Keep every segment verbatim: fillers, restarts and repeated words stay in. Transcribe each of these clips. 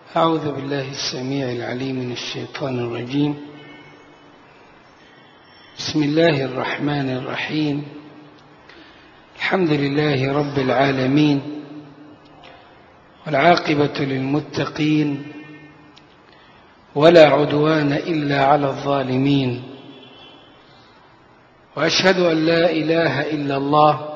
أعوذ بالله السميع العليم من الشيطان الرجيم. بسم الله الرحمن الرحيم. الحمد لله رب العالمين، والعاقبة للمتقين، ولا عدوان إلا على الظالمين، وأشهد أن لا إله إلا الله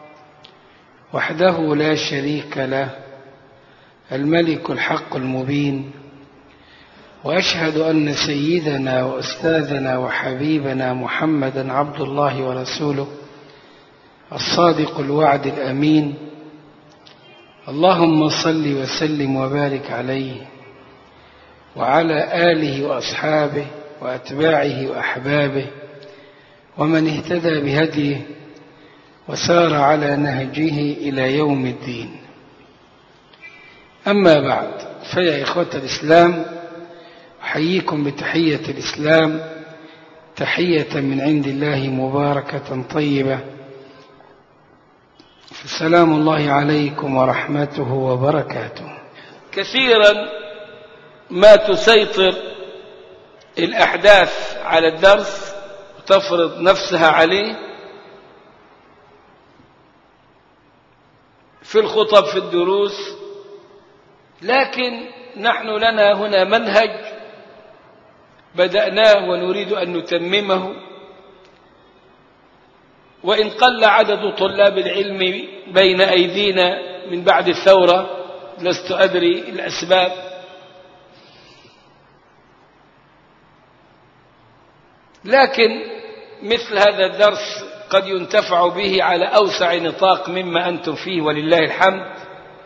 وحده لا شريك له الملك الحق المبين، وأشهد أن سيدنا وأستاذنا وحبيبنا محمدا عبد الله ورسوله الصادق الوعد الأمين. اللهم صل وسلم وبارك عليه وعلى آله وأصحابه وأتباعه وأحبابه ومن اهتدى بهديه وسار على نهجه إلى يوم الدين. أما بعد، فيا إخوة الإسلام، أحييكم بتحية الإسلام، تحية من عند الله مباركة طيبة، فسلام الله عليكم ورحمته وبركاته. كثيرا ما تسيطر الأحداث على الدرس وتفرض نفسها عليه في الخطب في الدروس، لكن نحن لنا هنا منهج بدأناه ونريد أن نتممه، وإن قل عدد طلاب العلم بين أيدينا من بعد الثورة، لست أدري الأسباب، لكن مثل هذا الدرس قد ينتفع به على أوسع نطاق مما أنتم فيه ولله الحمد،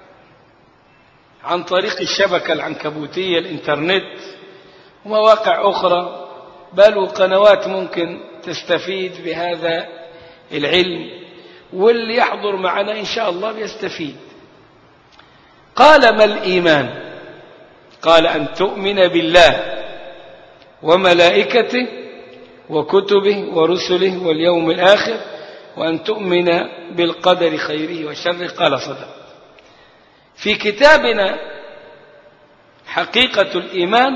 عن طريق الشبكة العنكبوتية الإنترنت ومواقع أخرى، بل وقنوات ممكن تستفيد بهذا العلم، واللي يحضر معنا إن شاء الله يستفيد. قال: ما الإيمان؟ قال: أن تؤمن بالله وملائكته وكتبه ورسله واليوم الآخر، وأن تؤمن بالقدر خيره وشره. قال: صدق. في كتابنا حقيقة الإيمان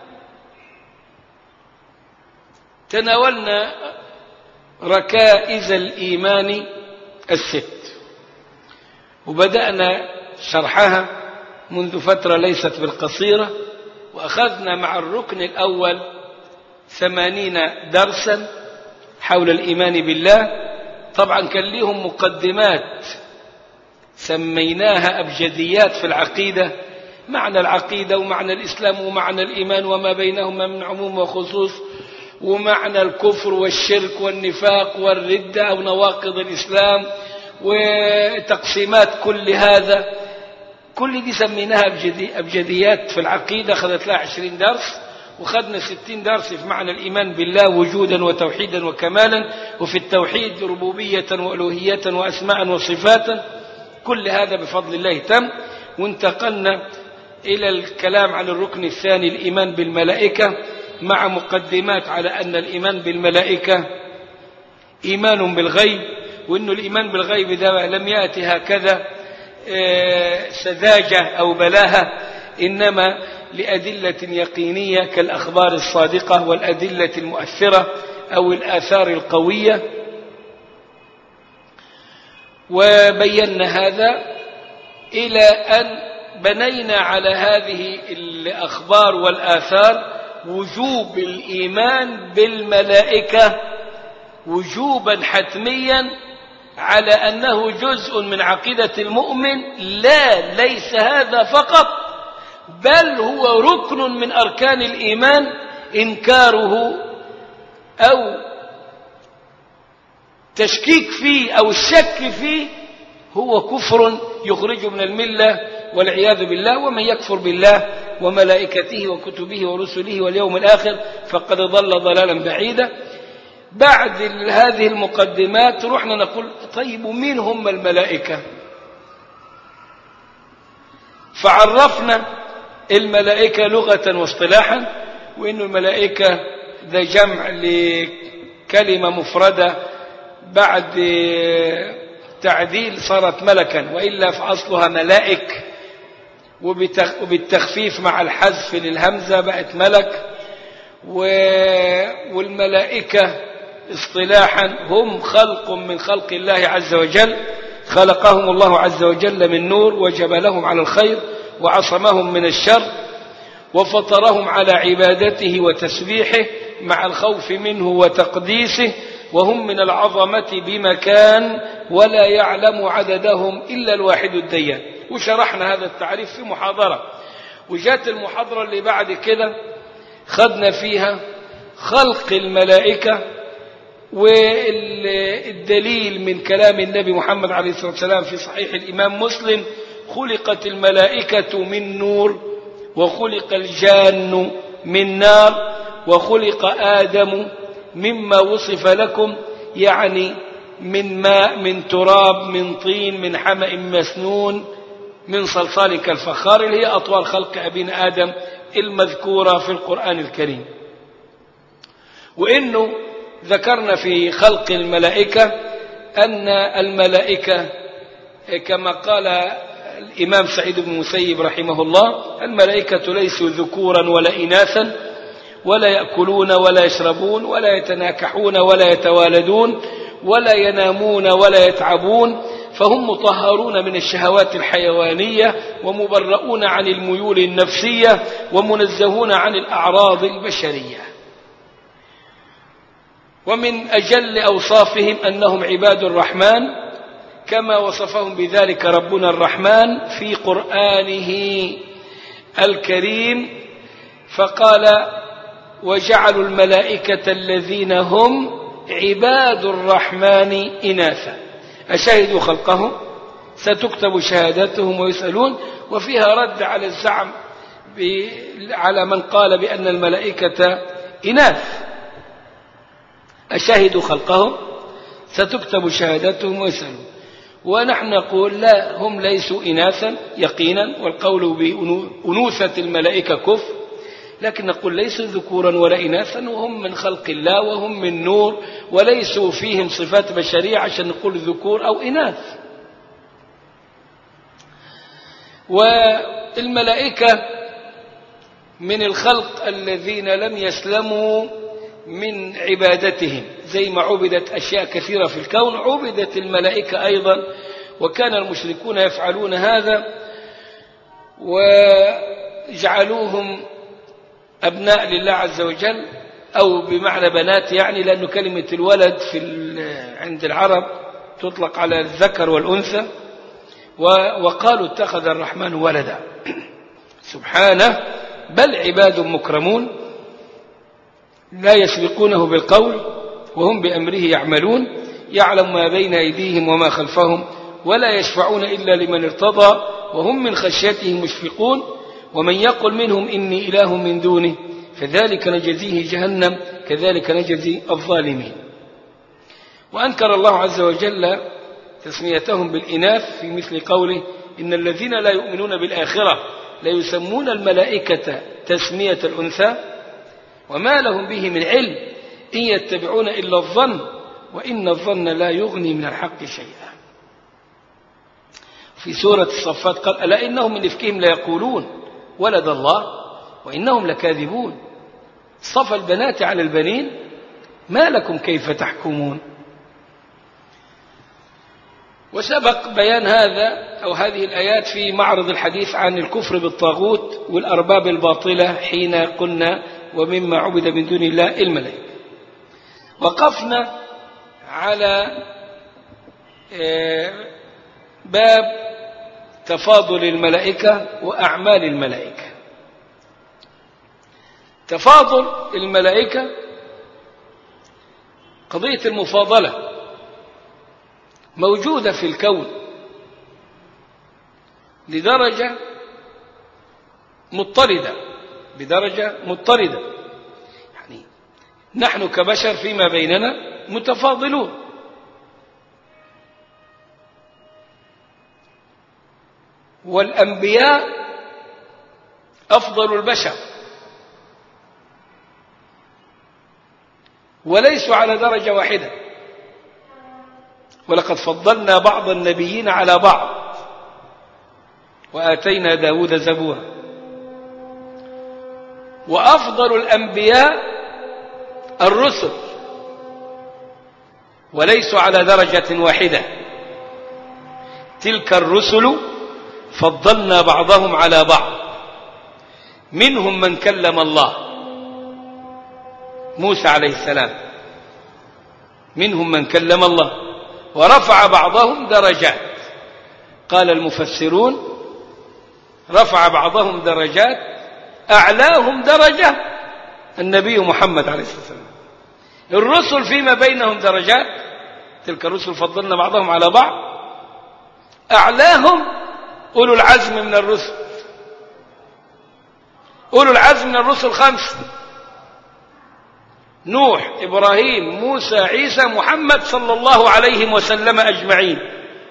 تناولنا ركائز الإيمان الست، وبدأنا شرحها منذ فترة ليست بالقصيرة، وأخذنا مع الركن الأول ثمانين درسا حول الإيمان بالله. طبعا كان ليهم مقدمات سميناها أبجديات في العقيدة، معنى العقيدة ومعنى الإسلام ومعنى الإيمان وما بينهما من عموم وخصوص، ومعنى الكفر والشرك والنفاق والردة أو نواقض الإسلام، وتقسيمات كل هذا. كل دي سميناها أبجديات في العقيدة، خذت لها عشرين درس، وخذنا ستين درس في معنى الإيمان بالله وجودا وتوحيدا وكمالا، وفي التوحيد ربوبية وألوهية وأسماء وصفاتا. كل هذا بفضل الله تم، وانتقلنا إلى الكلام عن الركن الثاني الإيمان بالملائكة، مع مقدمات على أن الإيمان بالملائكة إيمان بالغيب، وأن الإيمان بالغيب ده لم يأتي هكذا سذاجة أو بلاهة، إنما لأدلة يقينية كالأخبار الصادقة والأدلة المؤثرة أو الآثار القوية. وبينا هذا إلى أن بنينا على هذه الأخبار والآثار وجوب الإيمان بالملائكة وجوبا حتميا، على أنه جزء من عقيدة المؤمن. لا، ليس هذا فقط، بل هو ركن من أركان الإيمان. إنكاره أو تشكيك فيه أو الشك فيه هو كفر يخرج من الملة والعياذ بالله. ومن يكفر بالله وملائكته وكتبه ورسله واليوم الآخر فقد ضل ضلالا بعيدا. بعد هذه المقدمات رحنا نقول: طيب، مين هم الملائكة؟ فعرفنا الملائكة لغة واصطلاحا، وإن الملائكة ذا جمع لكلمة مفردة بعد تعديل صارت ملكا، وإلا فأصلها ملائك، وبالتخفيف مع الحذف للهمزة بقت ملك. والملائكة اصطلاحا هم خلق من خلق الله عز وجل، خلقهم الله عز وجل من نور وجبلهم على الخير وعصمهم من الشر وفطرهم على عبادته وتسبيحه مع الخوف منه وتقديسه، وهم من العظمة بمكان ولا يعلم عددهم إلا الواحد الديان. وشرحنا هذا التعريف في محاضرة، وجات المحاضرة اللي بعد كده خدنا فيها خلق الملائكة، والدليل من كلام النبي محمد عليه الصلاة والسلام في صحيح الإمام مسلم: خلقت الملائكة من نور، وخلق الجان من نار، وخلق آدم مما وصف لكم، يعني من ماء، من تراب، من طين، من حمأ مسنون، من صلصال كالفخار، اللي هي أطوال خلق أبينا آدم المذكورة في القرآن الكريم. وإنه ذكرنا في خلق الملائكة أن الملائكة كما قال الإمام سعيد بن المسيب رحمه الله: الملائكة ليسوا ذكورا ولا إناثا، ولا يأكلون ولا يشربون ولا يتناكحون ولا يتوالدون ولا ينامون ولا يتعبون، فهم مطهرون من الشهوات الحيوانية ومبرؤون عن الميول النفسية ومنزهون عن الأعراض البشرية. ومن أجل أوصافهم أنهم عباد الرحمن كما وصفهم بذلك ربنا الرحمن في قرآنه الكريم، فقال: وجعلوا الملائكة الذين هم عباد الرحمن إناثا أشهدوا خلقهم ستكتب شهادتهم ويسألون. وفيها رد على الزعم على من قال بأن الملائكة إناث: أشهدوا خلقهم ستكتب شهادتهم ويسألون. ونحن نقول لا، هم ليسوا إناثا يقينا، والقول بأنوثة الملائكة كفر، لكن نقول ليسوا ذكورا ولا إناثا، وهم من خلق الله وهم من نور، وليسوا فيهم صفات بشرية عشان نقول ذكور أو إناث. والملائكة من الخلق الذين لم يسلموا من عبادتهم، زي ما عبدت أشياء كثيرة في الكون عبدت الملائكة أيضا، وكان المشركون يفعلون هذا وجعلوهم أبناء لله عز وجل، أو بمعنى بنات يعني، لأن كلمة الولد في عند العرب تطلق على الذكر والأنثى، وقالوا اتخذ الرحمن ولدا سبحانه، بل عباد مكرمون لا يسبقونه بالقول وهم بأمره يعملون، يعلم ما بين أيديهم وما خلفهم ولا يشفعون إلا لمن ارتضى وهم من خشيته مشفقون، ومن يقل منهم إني إله من دونه فذلك نجزيه جهنم كذلك نجزي الظالمين. وأنكر الله عز وجل تسميتهم بالإناث في مثل قوله: إن الذين لا يؤمنون بالآخرة لا يسمون الملائكة تسمية الأنثى وما لهم به من علم إن يتبعون إلا الظن وإن الظن لا يغني من الحق شيئا. في سورة الصفات قال: ألا إنهم من إفكهم ليقولون ولد الله وإنهم لكاذبون صفى البنات على البنين ما لكم كيف تحكمون. وسبق بيان هذا أو هذه الآيات في معرض الحديث عن الكفر بالطاغوت والأرباب الباطلة حين قلنا ومما عبد من دون الله الملائكة. وقفنا على باب تفاضل الملائكة وأعمال الملائكة. تفاضل الملائكة قضية المفاضلة موجودة في الكون لدرجة مضطردة بدرجة مضطردة، يعني نحن كبشر فيما بيننا متفاضلون، والأنبياء أفضل البشر وليسوا على درجة واحدة، ولقد فضلنا بعض النبيين على بعض وآتينا داود زبورا. وأفضل الأنبياء الرسل، وليسوا على درجة واحدة. تلك الرسل فضلنا بعضهم على بعض، منهم من كلم الله، موسى عليه السلام، منهم من كلم الله ورفع بعضهم درجات. قال المفسرون رفع بعضهم درجات، أعلاهم درجة النبي محمد عليه الصلاة والسلام. الرسل فيما بينهم درجات، تلك الرسل فضلنا بعضهم على بعض، أعلاهم أولو العزم من الرسل. أولو العزم من الرسل خمسة: نوح، إبراهيم، موسى، عيسى، محمد صلى الله عليه وسلم أجمعين،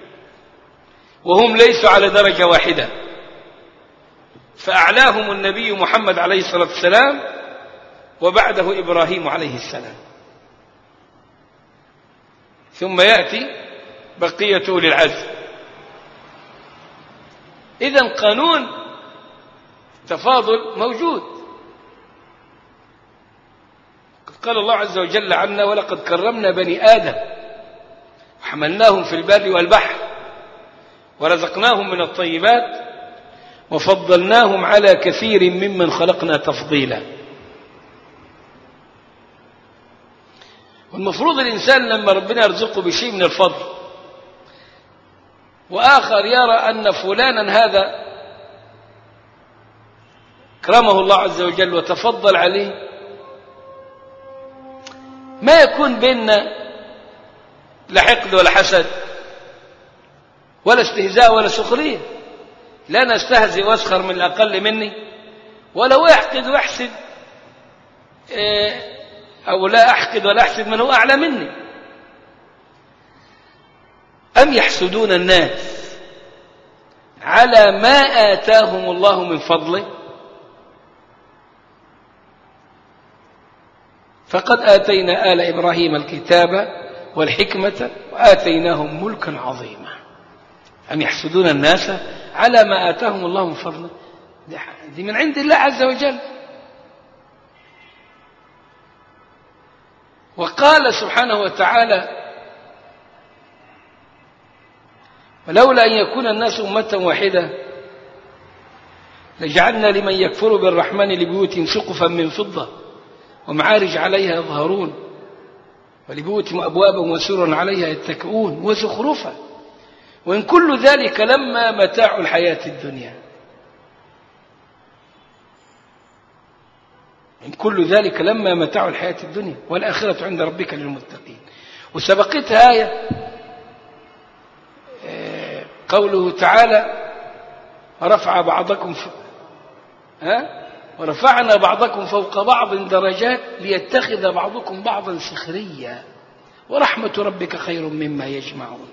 وهم ليسوا على درجة واحدة. فأعلاهم النبي محمد عليه الصلاة والسلام، وبعده إبراهيم عليه السلام، ثم يأتي بقية أولي العزم. إذن قانون التفاضل موجود. قال الله عز وجل عنا: ولقد كرمنا بني آدم وحملناهم في البر والبحر ورزقناهم من الطيبات وفضلناهم على كثير ممن خلقنا تفضيلا. والمفروض الإنسان لما ربنا يرزقه بشيء من الفضل وآخر يرى أن فلانا هذا كرمه الله عز وجل وتفضل عليه، ما يكون بيننا لا حقد ولا حسد ولا استهزاء ولا سخرية. لا نستهزئ واسخر من الأقل مني، ولو يحقد ويحسد أو لا أحقد ولا أحسد من هو أعلى مني. أم يحسدون الناس على ما آتاهم الله من فضله؟ فقد آتينا آل إبراهيم الكتاب والحكمة وآتيناهم ملكا عظيما. أم يحسدون الناس على ما آتاهم الله من فضله؟ دي من عند الله عز وجل. وقال سبحانه وتعالى: ولولا أن يكون الناس أمة واحدة لجعلنا لمن يكفر بالرحمن لبيوتهم سقفا من فضة ومعارج عليها يظهرون ولبيوتهم أبوابا وسرا عليها يتكئون وزخرفا وإن كل ذلك لما متاع الحياة الدنيا. إن كل ذلك لما متاع الحياة الدنيا والآخرة عند ربك للمتقين. وسبقتها آية قوله تعالى: ورفع بعضكم ف... ها؟ ورفعنا بعضكم فوق بعض درجات ليتخذ بعضكم بعضا سخريا ورحمة ربك خير مما يجمعون.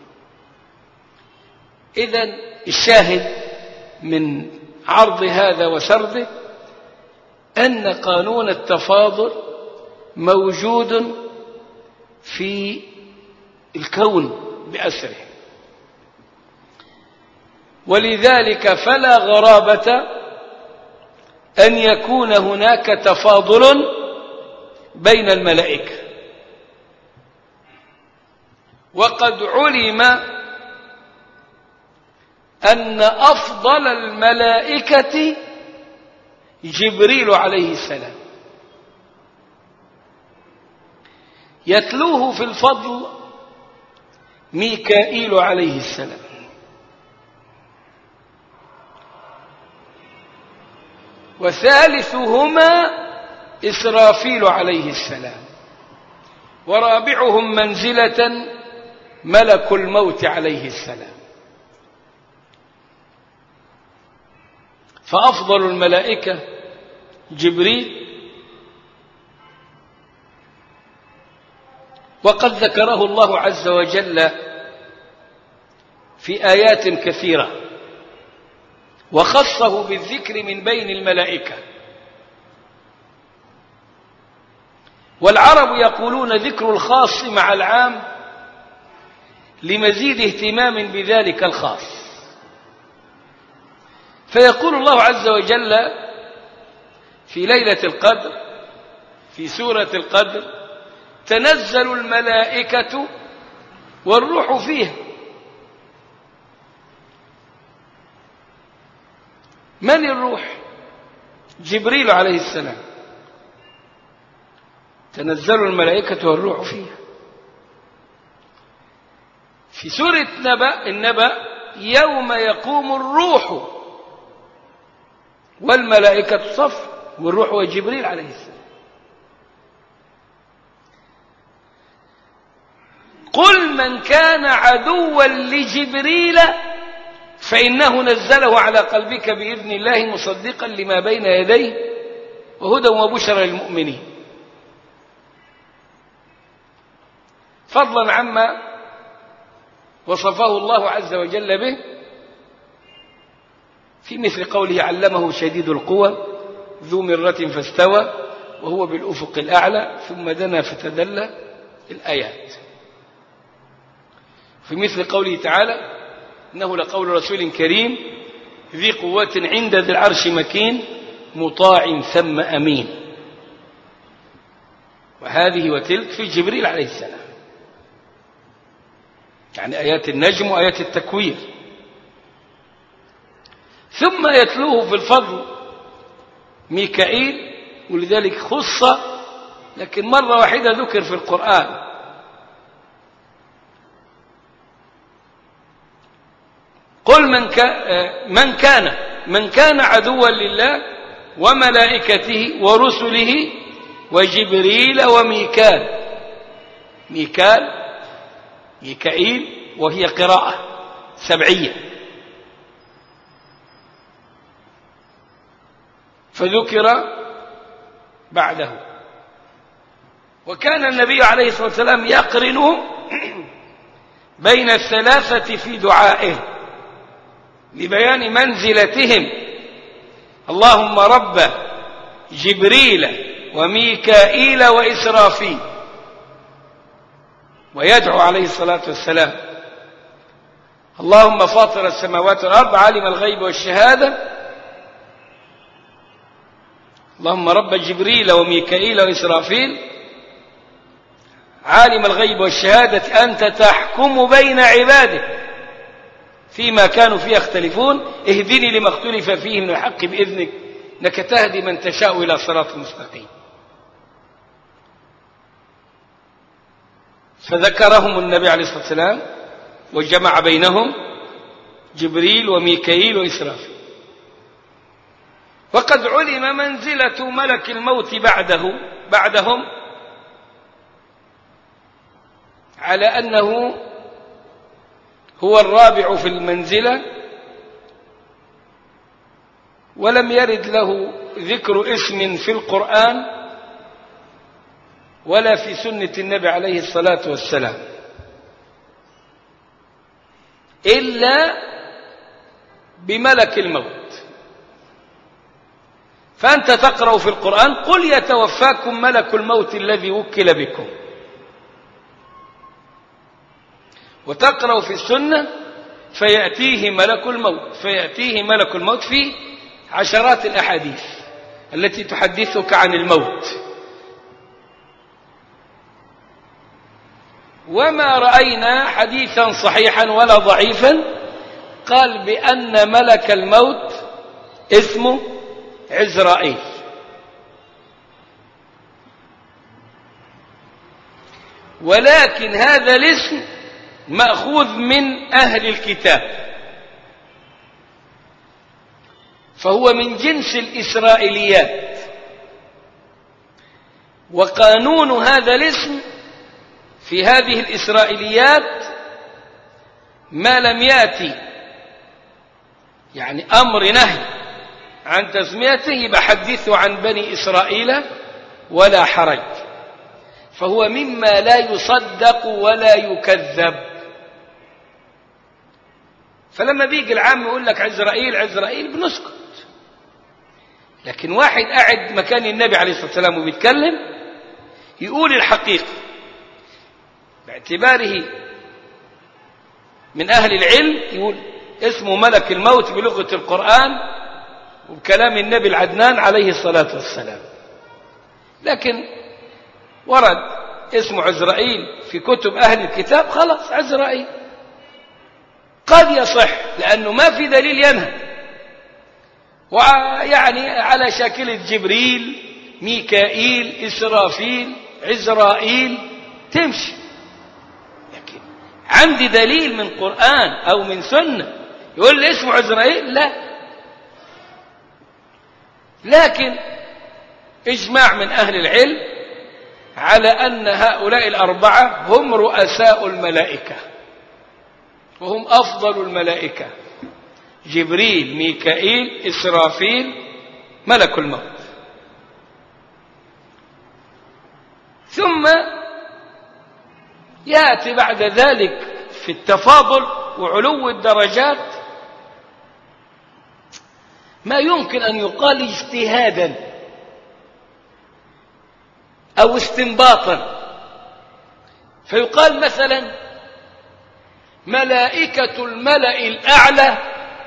إذن الشاهد من عرض هذا وسرده أن قانون التفاضل موجود في الكون بأسره، ولذلك فلا غرابة أن يكون هناك تفاضل بين الملائكة. وقد علم أن أفضل الملائكة جبريل عليه السلام، يتلوه في الفضل ميكائيل عليه السلام، وثالثهما إسرافيل عليه السلام، ورابعهم منزلة ملك الموت عليه السلام. فأفضل الملائكة جبريل، وقد ذكره الله عز وجل في آيات كثيرة وخصه بالذكر من بين الملائكة. والعرب يقولون ذكر الخاص مع العام لمزيد اهتمام بذلك الخاص. فيقول الله عز وجل في ليلة القدر في سورة القدر: تنزل الملائكة والروح فيها. من الروح؟ جبريل عليه السلام. تنزل الملائكة والروح فيها. في سورة نبأ النبأ: يوم يقوم الروح والملائكة صف، والروح هو جبريل عليه السلام. قل من كان عدوا لجبريل فإنه نزله على قلبك بإذن الله مصدقا لما بين يديه وهدى وبشرى للمؤمنين. فضلا عما وصفه الله عز وجل به في مثل قوله: علمه شديد القوى ذو مرة فاستوى وهو بالأفق الأعلى ثم دنا فتدلى. الآيات. في مثل قوله تعالى: إنه لقول رسول كريم ذي قوة عند ذي العرش مكين مطاع ثم أمين. وهذه وتلك في جبريل عليه السلام، يعني آيات النجم وآيات التكوير. ثم يتلوه في الفضل ميكائيل، ولذلك خص لكن مرة واحدة ذكر في القرآن. قل من من كان من كان عدوا لله وملائكته ورسله وجبريل وميكال. ميكال ميكائيل وهي قراءة سبعية، فذكر بعده. وكان النبي عليه الصلاة والسلام يقرن بين الثلاثة في دعائه لبيان منزلتهم: اللهم رب جبريل وميكائيل وإسرافيل. ويدعو عليه الصلاة والسلام: اللهم فاطر السماوات والأرض عالم الغيب والشهادة، اللهم رب جبريل وميكائيل وإسرافيل عالم الغيب والشهادة أنت تحكم بين عبادك فيما كانوا فيه يختلفون اهدني لما اختلف فيه من الحق بإذنك إنك تهدي من تشاء إلى صراط مستقيم. فذكرهم النبي عليه الصلاة والسلام وجمع بينهم جبريل وميكائيل وإسرافيل. وقد علم منزلة ملك الموت بعده بعدهم على أنه هو الرابع في المنزلة، ولم يرد له ذكر اسم في القرآن ولا في سنة النبي عليه الصلاة والسلام إلا بملك الموت. فأنت تقرأ في القرآن: قل يتوفاكم ملك الموت الذي وكل بكم. وتقرأ في السنة: فيأتيه ملك الموت فيأتيه ملك الموت في عشرات الأحاديث التي تحدثك عن الموت. وما رأينا حديثا صحيحا ولا ضعيفا قال بأن ملك الموت اسمه عزرائيل. ولكن هذا الاسم مأخوذ من أهل الكتاب، فهو من جنس الإسرائيليات. وقانون هذا الاسم في هذه الإسرائيليات ما لم يأتي يعني أمر نهي عن تسميته بحدثه عن بني إسرائيل ولا حرج، فهو مما لا يصدق ولا يكذب. فلما بيجي العام يقول لك عزرائيل عزرائيل بنسكت، لكن واحد قاعد مكان النبي عليه الصلاة والسلام وبيتكلم يقول الحقيقة باعتباره من أهل العلم، يقول اسمه ملك الموت بلغة القرآن وبكلام النبي العدنان عليه الصلاة والسلام. لكن ورد اسم عزرائيل في كتب أهل الكتاب، خلاص عزرائيل قد يصح لأنه ما في دليل ينهى، ويعني على شاكلة جبريل، ميكائيل، إسرافيل، عزرائيل تمشي. لكن عندي دليل من قرآن أو من سنة يقول لي اسمه عزرائيل؟ لا. لكن إجماع من أهل العلم على أن هؤلاء الأربعة هم رؤساء الملائكة وهم أفضل الملائكة: جبريل، ميكائيل، إسرافيل، ملك الموت. ثم يأتي بعد ذلك في التفاضل وعلو الدرجات ما يمكن أن يقال اجتهادا أو استنباطا، فيقال مثلا ملائكة الملأ الأعلى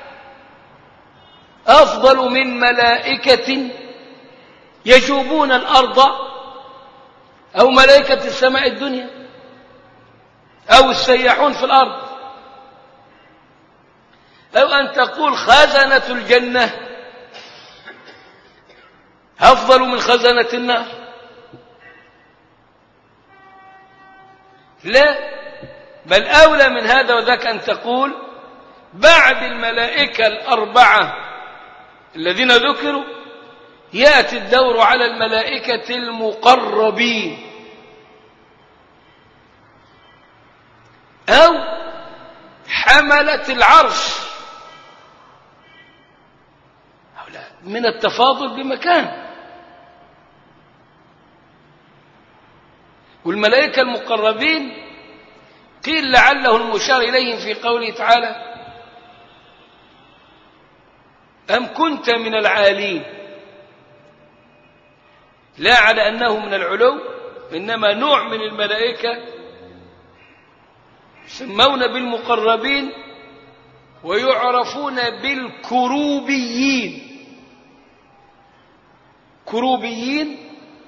أفضل من ملائكة يجوبون الأرض أو ملائكة السماء الدنيا أو السياحون في الأرض، أو أن تقول خزنة الجنة أفضل من خزنة النار. لا، بل أولى من هذا وذاك أن تقول بعد الملائكة الأربعة الذين ذكروا يأتي الدور على الملائكة المقربين أو حملة العرش، من التفاضل بمكان. والملائكة المقربين قيل لعله المشار إليهم في قوله تعالى أم كنت من العالين، لا على أنه من العلو، إنما نوع من الملائكة يسمون بالمقربين ويعرفون بالكروبيين. كروبيين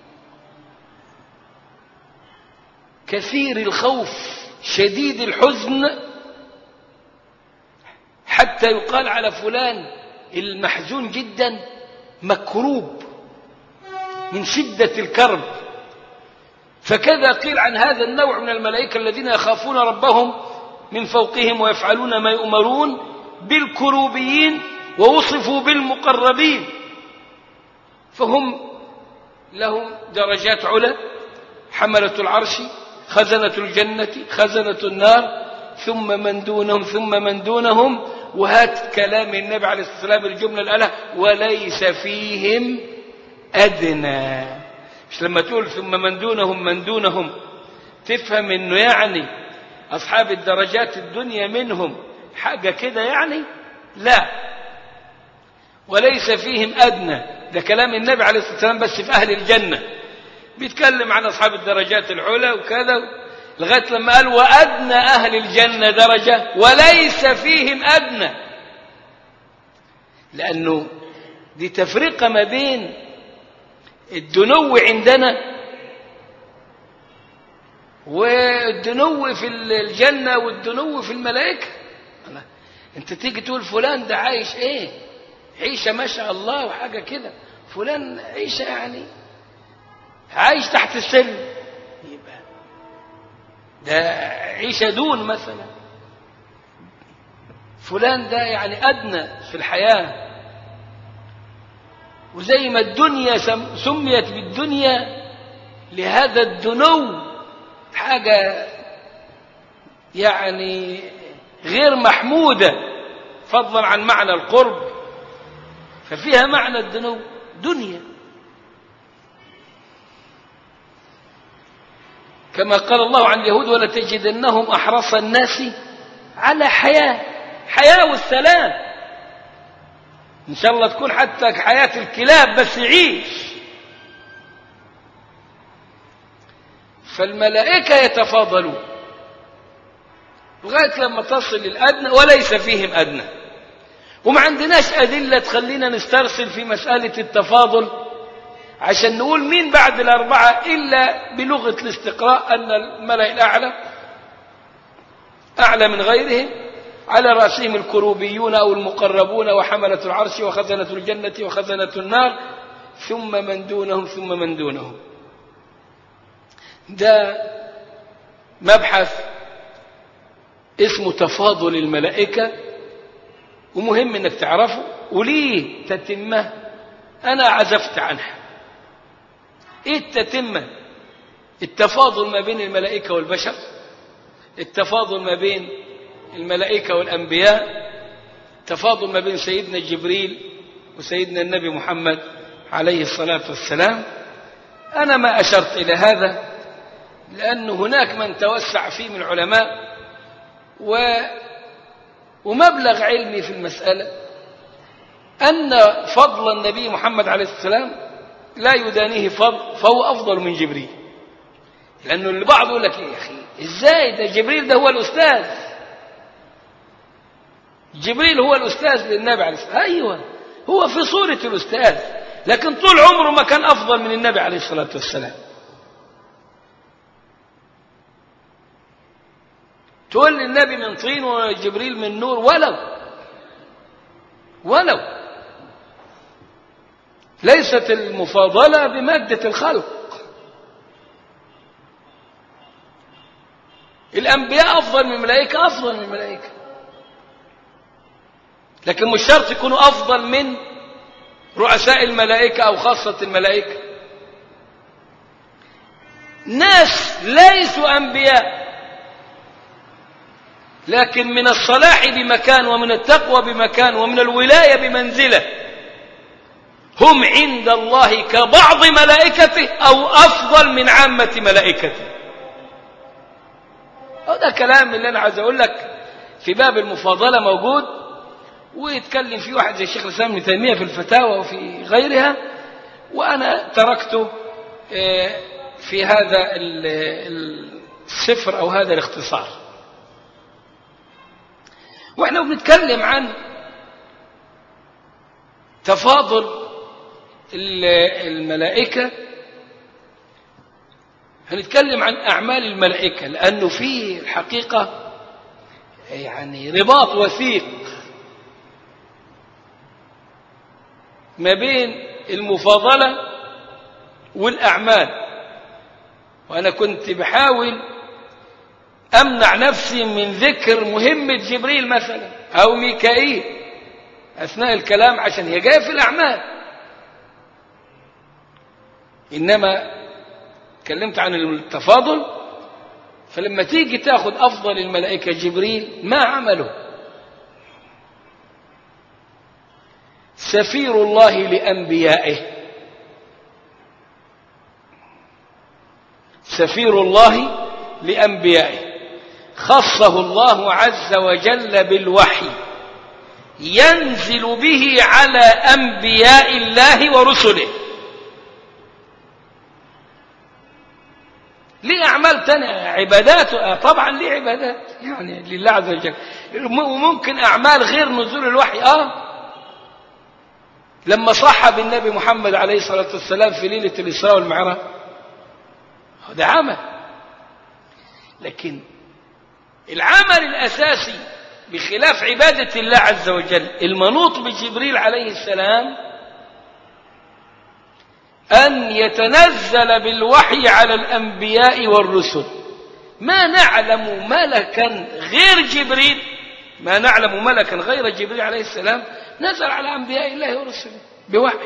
كثير الخوف شديد الحزن، حتى يقال على فلان المحزون جدا مكروب من شدة الكرب. فكذا قيل عن هذا النوع من الملائكة الذين يخافون ربهم من فوقهم ويفعلون ما يؤمرون بالكروبيين، ووصفوا بالمقربين، فهم لهم درجات علا: حملة العرش، خزنة الجنة، خزنة النار، ثم من دونهم ثم من دونهم. وهات كلام النبي عليه الصلاة والسلام الجملة الأولى: وليس فيهم أدنى. مش لما تقول ثم من دونهم من دونهم تفهم انه يعني أصحاب الدرجات الدنيا منهم حاجة كده يعني؟ لا، وليس فيهم أدنى، ده كلام النبي عليه الصلاة والسلام بس في أهل الجنة، بيتكلم عن أصحاب الدرجات العلى وكذا، لغاية لما قال وأدنى أهل الجنة درجة وليس فيهم أدنى، لأنه دي تفرقة ما بين الدنو عندنا والدنو في الجنة والدنو في الملائكة. انت تيجي تقول فلان ده عايش ايه، عيشة ما شاء الله وحاجة كده، فلان عيشة يعني عايش تحت السلم، يبقى ده عيشة دون مثلا. فلان ده يعني أدنى في الحياة. وزي ما الدنيا سميت بالدنيا لهذا الدنو، حاجة يعني غير محمودة فضلا عن معنى القرب، ففيها معنى الدنو دنيا. كما قال الله عن اليهود: ولتجدنهم أحرص الناس على حياة، حياة والسلام، إن شاء الله تكون حتى حياة الكلاب بس يعيش. فالملائكة يتفاضلون لغاية لما تصل للأدنى وليس فيهم أدنى. وما عندناش أدلة تخلينا نسترسل في مسألة التفاضل عشان نقول مين بعد الأربعة إلا بلغة الاستقراء أن الملأ الأعلى أعلى من غيرهم، على رأسهم الكروبيون أو المقربون وحملة العرش وخزنة الجنة وخزنة النار ثم من دونهم ثم من دونهم. ده مبحث اسمه تفاضل الملائكة، ومهم انك تعرفه وليه تتمه انا عزفت عنها. ايه التتمه؟ التفاضل ما بين الملائكة والبشر، التفاضل ما بين الملائكة والأنبياء، التفاضل ما بين سيدنا جبريل وسيدنا النبي محمد عليه الصلاة والسلام. أنا ما أشرت إلى هذا لأن هناك من توسع فيه من العلماء و... ومبلغ علمي في المسألة أن فضل النبي محمد عليه السلام لا يدانيه فضل، فهو أفضل من جبريل. لأنه البعض يقول لك يا أخي إزاي ده جبريل ده هو الأستاذ، جبريل هو الأستاذ للنبي عليه الصلاة والسلام. أيوة هو في صورة الأستاذ، لكن طول عمره ما كان أفضل من النبي عليه الصلاة والسلام. تقول لي النبي من طين وجبريل من نور، ولو ولو ليست المفاضلة بمادة الخلق. الأنبياء أفضل من الملائكة، أفضل من الملائكة، لكن مش شرط يكونوا أفضل من رؤساء الملائكة أو خاصة الملائكة. ناس ليسوا أنبياء لكن من الصلاح بمكان ومن التقوى بمكان ومن الولاية بمنزلة، هم عند الله كبعض ملائكته أو أفضل من عامة ملائكته. هذا كلام اللي أنا عايز أقول لك في باب المفاضلة موجود، ويتكلم فيه واحد زي الشيخ الإسلام ابن تيمية في الفتاوى وفي غيرها، وأنا تركته في هذا السفر أو هذا الاختصار. وإحنا بنتكلم عن تفاضل الملائكة، هنتكلم عن أعمال الملائكة، لأنه فيه الحقيقة يعني رباط وثيق ما بين المفاضلة والأعمال. وأنا كنت بحاول أمنع نفسي من ذكر مهمة جبريل مثلا أو ميكائيل أثناء الكلام عشان هي جاية في الأعمال، إنما تكلمت عن التفاضل. فلما تيجي تاخد أفضل الملائكة جبريل، ما عمله؟ سفير الله لأنبيائه، سفير الله لأنبيائه، خصه الله عز وجل بالوحي ينزل به على أنبياء الله ورسله. ليه أعمال تانية عبادات، طبعا ليه عبادات يعني لله عز وجل، وممكن أعمال غير نزول الوحي. آه لما صحب النبي محمد عليه الصلاة والسلام في ليلة الإسراء والمعراج هذا عمل، لكن العمل الأساسي بخلاف عبادة الله عز وجل المنوط بجبريل عليه السلام أن يتنزل بالوحي على الأنبياء والرسل. ما نعلم ملكا غير جبريل، ما نعلم ملكا غير جبريل عليه السلام نزل على أنبياء الله ورسله بوحي.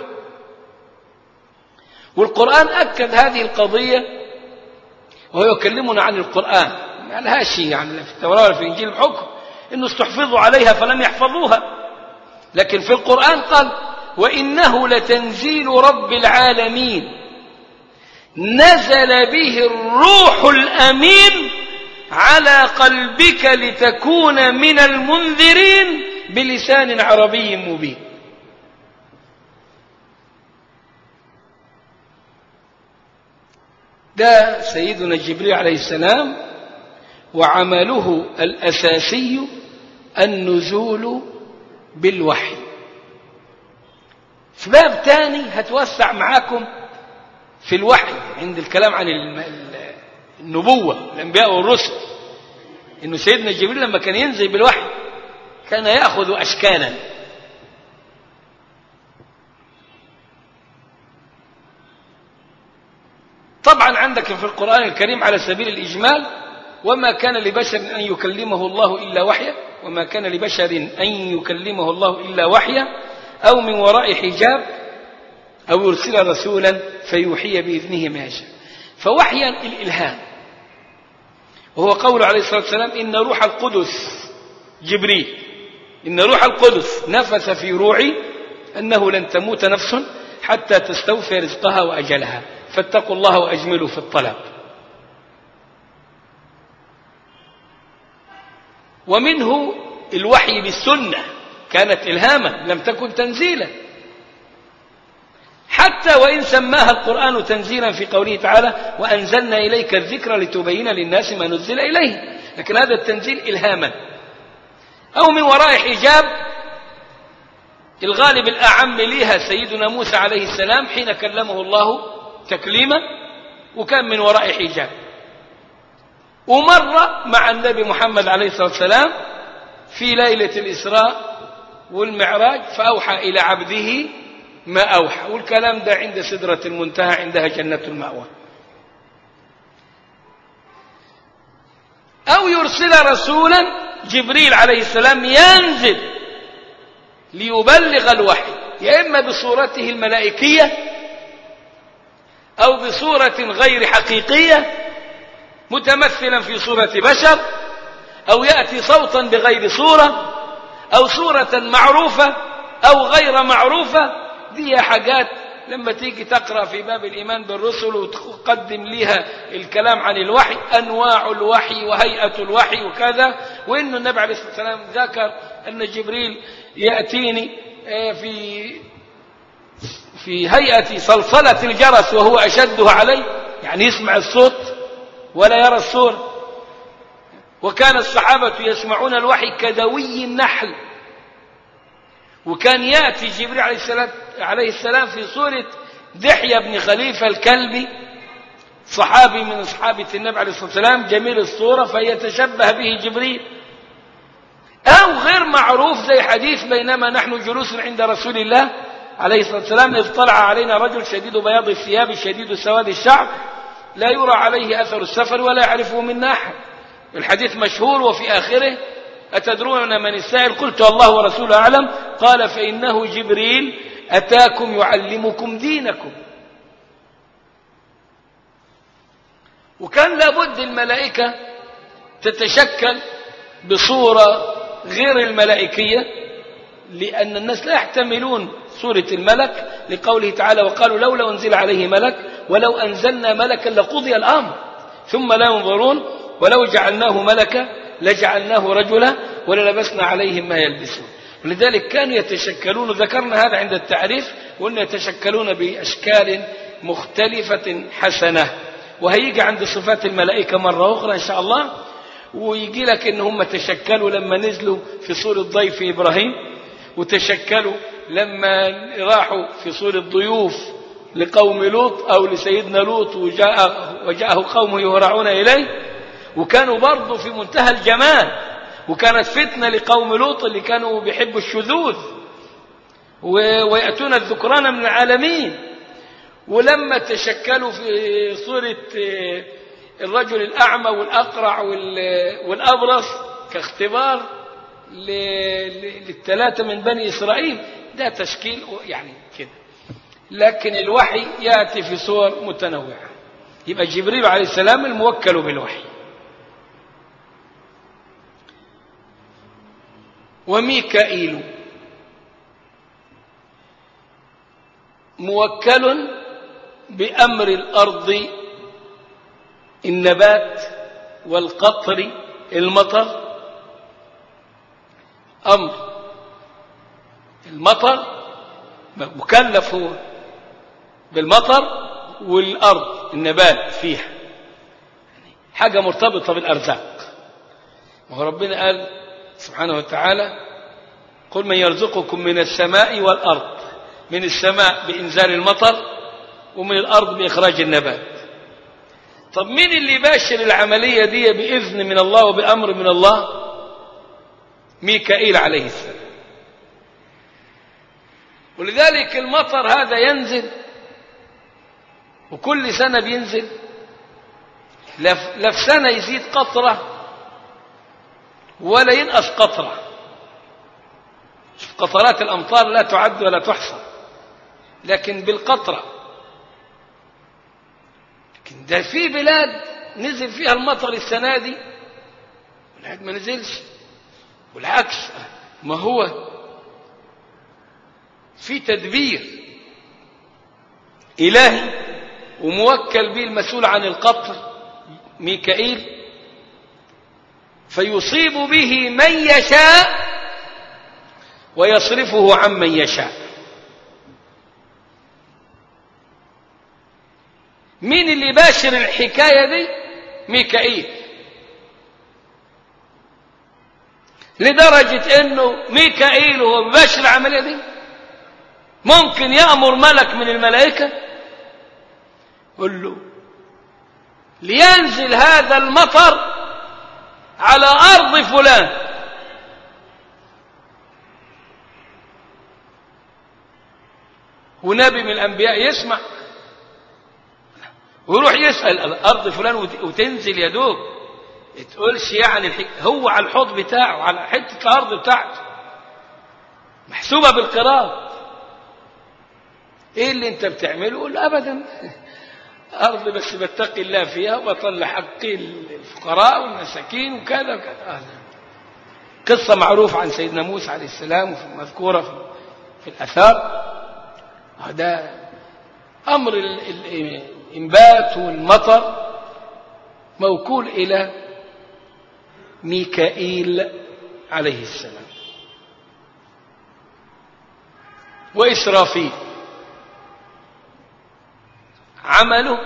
والقرآن أكد هذه القضية وهو يكلمنا عن القرآن، ما لها شيء يعني في التوراة ولا في الإنجيل بحكم إنه استحفظوا عليها فلم يحفظوها، لكن في القرآن قال وإنه لتنزيل رب العالمين نزل به الروح الأمين على قلبك لتكون من المنذرين بلسان عربي مبين. ده سيدنا جبريل عليه السلام، وعمله الأساسي النزول بالوحي. سباب تاني هتوسع معاكم في الوحي عند الكلام عن النبوة الأنبياء والرسل، إنه سيدنا جبريل لما كان ينزل بالوحي كان يأخذ أشكالا. طبعا عندك في القرآن الكريم على سبيل الإجمال: وما كان لبشر أن يكلمه الله إلا وحيا، وما كان لبشر أن يكلمه الله إلا وحيا أو من وراء حجاب أو يرسل رسولا فيوحي بإذنه ما يشاء. فوحيا الإلهام، وهو قول عليه الصلاة والسلام: إن روح القدس جبريل إن روح القدس نفث في روعي أنه لن تموت نفس حتى تستوفي رزقها وأجلها فاتقوا الله وأجملوا في الطلب. ومنه الوحي بالسنة، كانت إلهاما لم تكن تنزيلا، حتى وإن سماها القرآن تنزيلا في قوله تعالى: وأنزلنا إليك الذكر لتبين للناس ما نزل إليه، لكن هذا التنزيل إلهاما. أو من وراء حجاب، الغالب الأعم لها سيدنا موسى عليه السلام حين كلمه الله تكليما، وكان من وراء حجاب. ومر مع النبي محمد عليه الصلاة والسلام في ليلة الإسراء والمعراج فأوحى إلى عبده ما أوحى، والكلام ده عند سدرة المنتهى عندها جنة المأوى. أو يرسل رسولا جبريل عليه السلام ينزل ليبلغ الوحي، يا إما بصورته الملائكية أو بصورة غير حقيقية متمثلا في صورة بشر، أو يأتي صوتا بغير صورة، أو صورة معروفة أو غير معروفة. دي حاجات لما تيجي تقرأ في باب الإيمان بالرسل وتقدم لها الكلام عن الوحي، أنواع الوحي وهيئة الوحي وكذا، وإن النبي عليه الصلاة والسلام ذكر أن جبريل يأتيني في في هيئة صلصلة الجرس وهو أشده علي، يعني يسمع الصوت ولا يرى الصورة. وكان الصحابة يسمعون الوحي كدوي النحل. وكان يأتي جبريل عليه السلام, عليه السلام في صورة دحية بن خليفة الكلبي، صحابي من أصحاب النبي عليه الصلاة والسلام جميل الصورة، فيتشبه به جبريل. أو غير معروف زي حديث: بينما نحن جلوس عند رسول الله عليه الصلاة والسلام إذ طلع علينا رجل شديد بياض الثياب شديد سواد الشعر لا يرى عليه أثر السفر ولا يعرفه منا أحد. الحديث مشهور، وفي آخره: أتدرون من السائل؟ قلت الله ورسوله أعلم. قال: فإنه جبريل أتاكم يعلمكم دينكم. وكان لابد الملائكة تتشكل بصورة غير الملائكية، لأن الناس لا يحتملون صورة الملك، لقوله تعالى: وقالوا لولا أنزل عليه ملك ولو أنزلنا ملكا لقضي الأمر ثم لا ينظرون ولو جعلناه ملكا لجعلناه رجلا وللبسنا عليهم ما يلبسون. ولذلك كانوا يتشكلون، ذكرنا هذا عند التعريف، وأن يتشكلون بأشكال مختلفة حسنة. وهيجي عند صفات الملائكة مرة أخرى إن شاء الله، ويجي لك إن هم تشكلوا لما نزلوا في صورة ضيف إبراهيم، وتشكلوا لما راحوا في صورة ضيوف لقوم لوط أو لسيدنا لوط وجاء وجاءه قومه يهرعون إليه، وكانوا برضو في منتهى الجمال. وكانت فتنة لقوم لوط اللي كانوا بيحبوا الشذوذ ويأتون الذكران من العالمين. ولما تشكلوا في صورة الرجل الأعمى والأقرع والأبرص كاختبار للثلاثة من بني إسرائيل، ده تشكيل يعني كده. لكن الوحي يأتي في صور متنوعة. يبقى جبريل عليه السلام الموكل بالوحي. وميكائيل موكل بأمر الأرض، النبات والقطر المطر. أمر المطر مكلف هو بالمطر، والأرض النبات فيها حاجة مرتبطة بالأرزاق. وهو ربنا قال سبحانه وتعالى: قل من يرزقكم من السماء والأرض، من السماء بإنزال المطر، ومن الأرض بإخراج النبات. طب مين اللي باشر العملية دي بإذن من الله وبأمر من الله؟ ميكائيل عليه السلام. ولذلك المطر هذا ينزل، وكل سنة بينزل، لا في سنة يزيد قطرة ولا ينقص قطرة. قطرات الأمطار لا تعد ولا تحصى، لكن بالقطرة. لكن ده في بلاد نزل فيها المطر السنة دي والعاد ما نزلش، والعكس. ما هو في تدبير إلهي وموكل به المسؤول عن القطر ميكائيل، فيصيب به من يشاء ويصرفه عمن يشاء. مين اللي باشر الحكاية دي؟ ميكائيل. لدرجة انه ميكائيل وهو باشر العملية دي ممكن يأمر ملك من الملائكة يقول له لينزل هذا المطر على أرض فلان، ونبي من الأنبياء يسمع ويروح يسأل الأرض فلان وتنزل يا دوب. تقولش يعني هو على الحوض بتاعه، على حتة الأرض بتاعته محسوبة بالقراط. ايه اللي انت بتعمله؟ قول أبدا، أرض بس بتقي الله فيها وبطلع حقي الفقراء والمساكين وكذا وكذا. قصة معروفة عن سيدنا موسى عليه السلام ومذكورة في الأثار. هذا أمر الإنبات والمطر موكول إلى ميكائيل عليه السلام. وإسرافيل عمله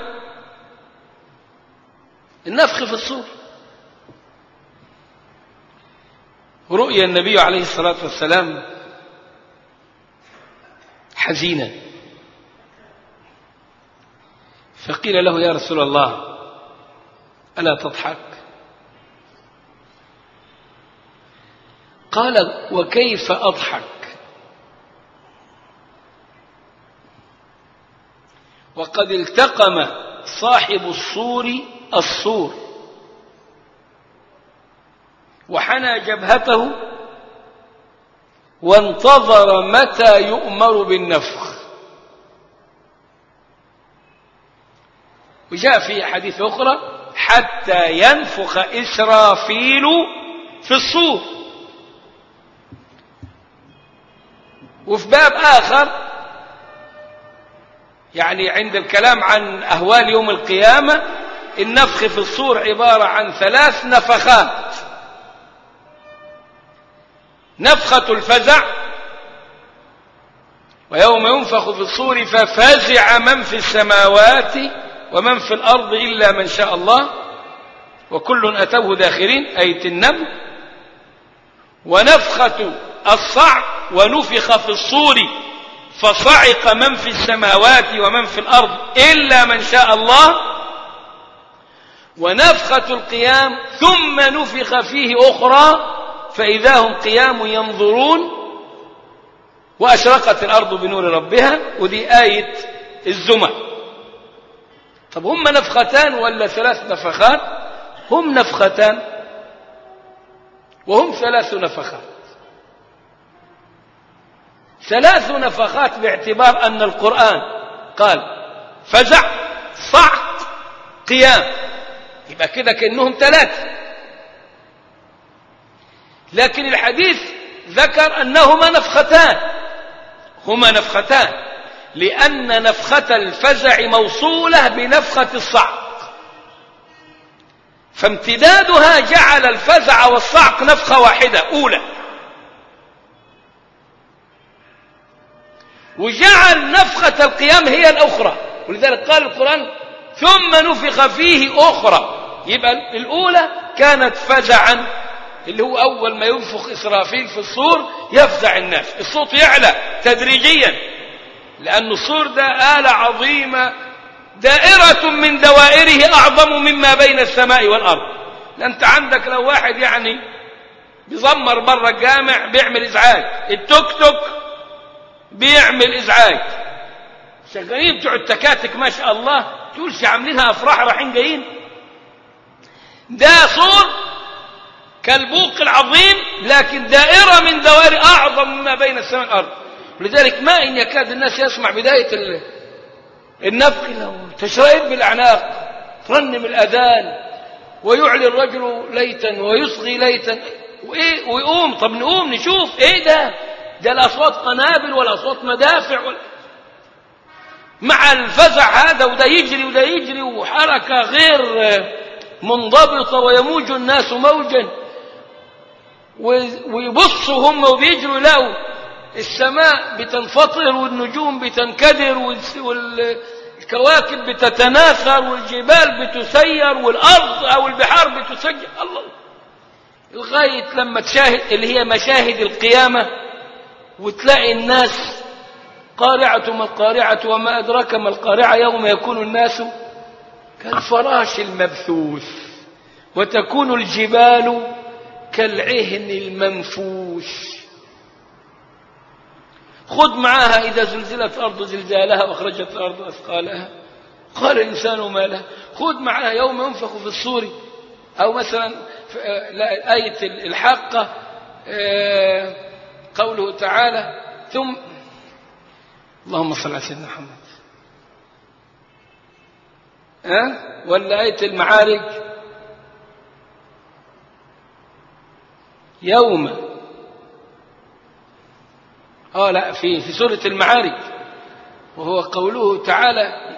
النفخ في الصور. رؤيا النبي عليه الصلاة والسلام حزينا، فقيل له يا رسول الله ألا تضحك؟ قال وكيف أضحك وقد التقم صاحب الصور الصور وحنى جبهته وانتظر متى يؤمر بالنفخ. وجاء في حديث أخرى حتى ينفخ إسرافيل في الصور. وفي باب آخر يعني عند الكلام عن أهوال يوم القيامة النفخ في الصور عبارة عن ثلاث نفخات: نفخة الفزع، ويوم ينفخ في الصور ففزع من في السماوات ومن في الأرض إلا من شاء الله وكل أتوه داخرين، آية النمل. ونفخة الصعق، ونفخ في الصور فصعق من في السماوات ومن في الأرض إلا من شاء الله. ونفخة القيام، ثم نفخ فيه أخرى فإذا هم قيام ينظرون وأشرقت الأرض بنور ربها، ودي آية الزمر. طب هم نفختان ولا ثلاث نفخات؟ هم نفختان وهم ثلاث نفخات. ثلاث نفخات باعتبار أن القرآن قال فزع صعق قيام، يبقى كده كأنهم ثلاثة. لكن الحديث ذكر أنهما نفختان، هما نفختان لأن نفخة الفزع موصولة بنفخة الصعق، فامتدادها جعل الفزع والصعق نفخة واحدة أولى، وجعل نفخة القيام هي الأخرى. ولذلك قال القرآن ثم نفخ فيه أخرى، يبقى الأولى كانت فزعا اللي هو أول ما ينفخ إسرافيل في الصور يفزع الناس، الصوت يعلى تدريجيا، لأن الصور ده آلة عظيمة دائرة من دوائره أعظم مما بين السماء والأرض. أنت عندك لو واحد يعني بيزمر بره الجامع بيعمل إزعاج، التوك توك بيعمل إزعاج، شغالين بتوع التكاتك ما شاء الله تقولش عاملينها أفراح رايحين جايين. ده صور كالبوق العظيم لكن دائرة من دوائر أعظم مما بين السماء والأرض. ولذلك ما إن يكاد الناس يسمع بداية النفخ لو تشرئب بالأعناق، ترنم الأذان ويعلي الرجل ليتا ويصغي ليتا وإيه ويقوم. طب نقوم نشوف إيه ده؟ ده الأصوات قنابل ولا أصوات مدافع ولا مع الفزع هذا، وده يجري وده يجري وحركة غير منضبطة ويموج الناس موجا، ويبصوا هم وبيجروا لو السماء بتنفطر والنجوم بتنكدر والكواكب بتتناثر والجبال بتسير والأرض أو البحار بتسجل. الله، لغاية لما تشاهد اللي هي مشاهد القيامة وتلاقي الناس قارعة ما القارعة وما أدراك ما القارعة يوم يكون الناس كالفراش المبثوث وتكون الجبال كالعهن المنفوش. خذ معها إذا زلزلت الأرض زلزالها وأخرجت الأرض أثقالها قال الإنسان ما لها. خذ معها يوم ينفخ في الصور، أو مثلا آية الحاقة قوله تعالى ثم اللهم صل على سيدنا محمد أه؟ ولا آية المعارج يوم آه لا في في سورة المعارج، وهو قوله تعالى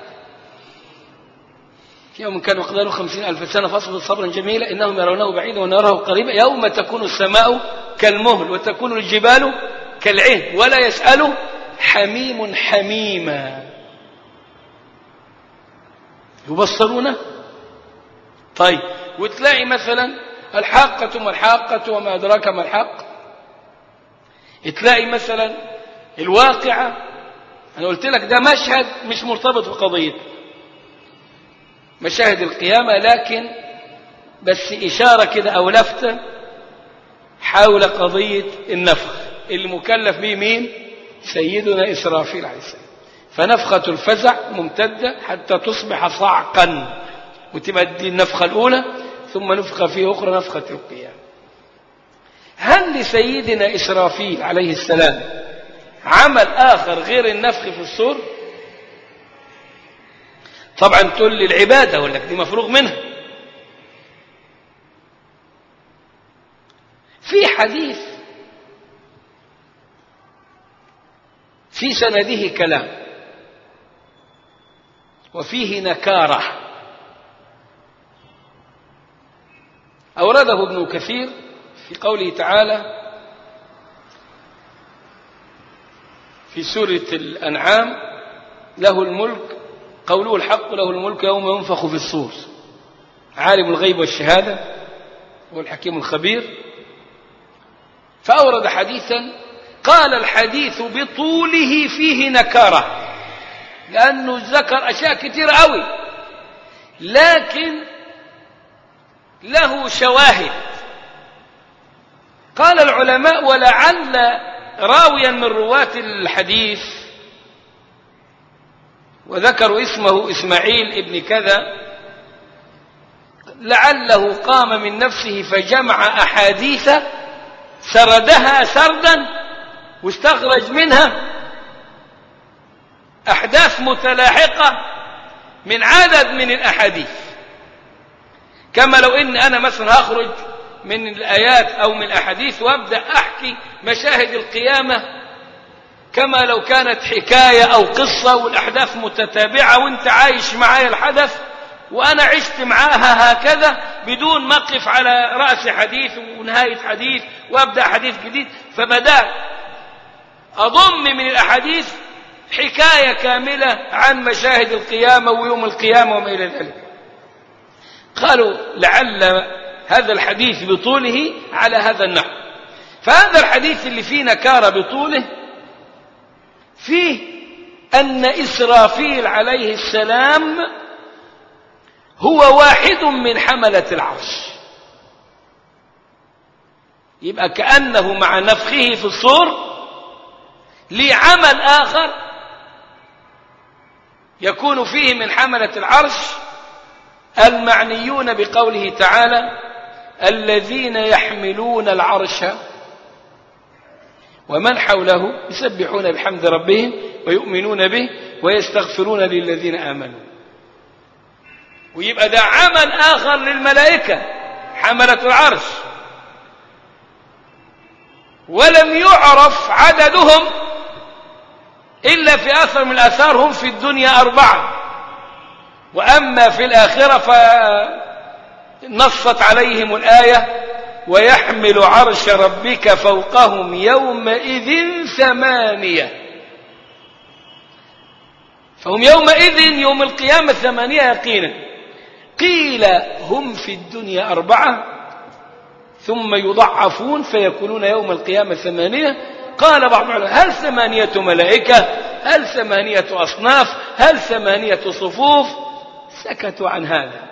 يوم كان مقداره خمسين ألف سنة فاصبر صبرا جميلا إنهم يرونه بعيدا ونراه قريبا يوم تكون السماء كالمهل وتكون الجبال كالعهن ولا يسأل حميم حميما يبصرونه. طيب وتلاقي مثلا الحاقة ما الحاقة وما أدراك ما الحاقة، تلاقي مثلا الواقعة. أنا قلت لك ده مشهد مش مرتبط بقضية مشاهد القيامة، لكن بس إشارة كده أو لفتة حول قضية النفخ اللي مكلف به مين؟ سيدنا إسرافيل عليه السلام. فنفخة الفزع ممتدة حتى تصبح صعقا، وتبقى دي النفخة الأولى ثم نفخة فيه أخرى نفخة القيامة. هل لسيدنا إسرافيل عليه السلام عمل آخر غير النفخ في الصور؟ طبعا تقول لي العبادة ولا دي مفروغ منها. في حديث في سنده كلام وفيه نكارة أورده ابن كثير في قوله تعالى في سورة الأنعام له الملك، قوله الحق له الملك يوم ينفخ في الصور عالم الغيب والشهادة هو الحكيم الخبير. فأورد حديثا قال الحديث بطوله فيه نكارة، لأنه ذكر أشياء كثيرة أوي لكن له شواهد. قال العلماء ولعل راويا من رواة الحديث وذكروا اسمه إسماعيل ابن كذا لعله قام من نفسه فجمع أحاديث سردها سردا واستخرج منها أحداث متلاحقة من عدد من الأحاديث. كما لو إن أنا مثلا هخرج من الآيات أو من الأحاديث وأبدأ أحكي مشاهد القيامة كما لو كانت حكاية أو قصة والأحداث متتابعة وانت عايش معايا الحدث وأنا عشت معاها هكذا بدون ما أقف على رأس حديث ونهاية حديث وأبدأ حديث جديد. فبدأت أضم من الأحاديث حكاية كاملة عن مشاهد القيامة ويوم القيامة وما إلى ذلك. قالوا لعل هذا الحديث بطوله على هذا النحو. فهذا الحديث اللي فيه نكارة بطوله فيه أن إسرافيل عليه السلام هو واحد من حملة العرش، يبقى كأنه مع نفخه في الصور لعمل آخر يكون فيه من حملة العرش المعنيون بقوله تعالى الذين يحملون العرش ومن حوله يسبحون بحمد ربهم ويؤمنون به ويستغفرون للذين آمنوا. ويبقى ده عمل آخر للملائكة حملة العرش، ولم يعرف عددهم إلا في أثر من الآثار هم في الدنيا أربعة، وأما في الآخرة فنصت عليهم الآية ويحمل عرش ربك فوقهم يومئذ ثمانية، فهم يومئذ يوم القيامة ثمانية يقينا. قيل هم في الدنيا أربعة ثم يضعفون فيكونون يوم القيامة ثمانية. قال بعض العلماء هل ثمانية ملائكة، هل ثمانية أصناف، هل ثمانية صفوف؟ سكتوا عن هذا.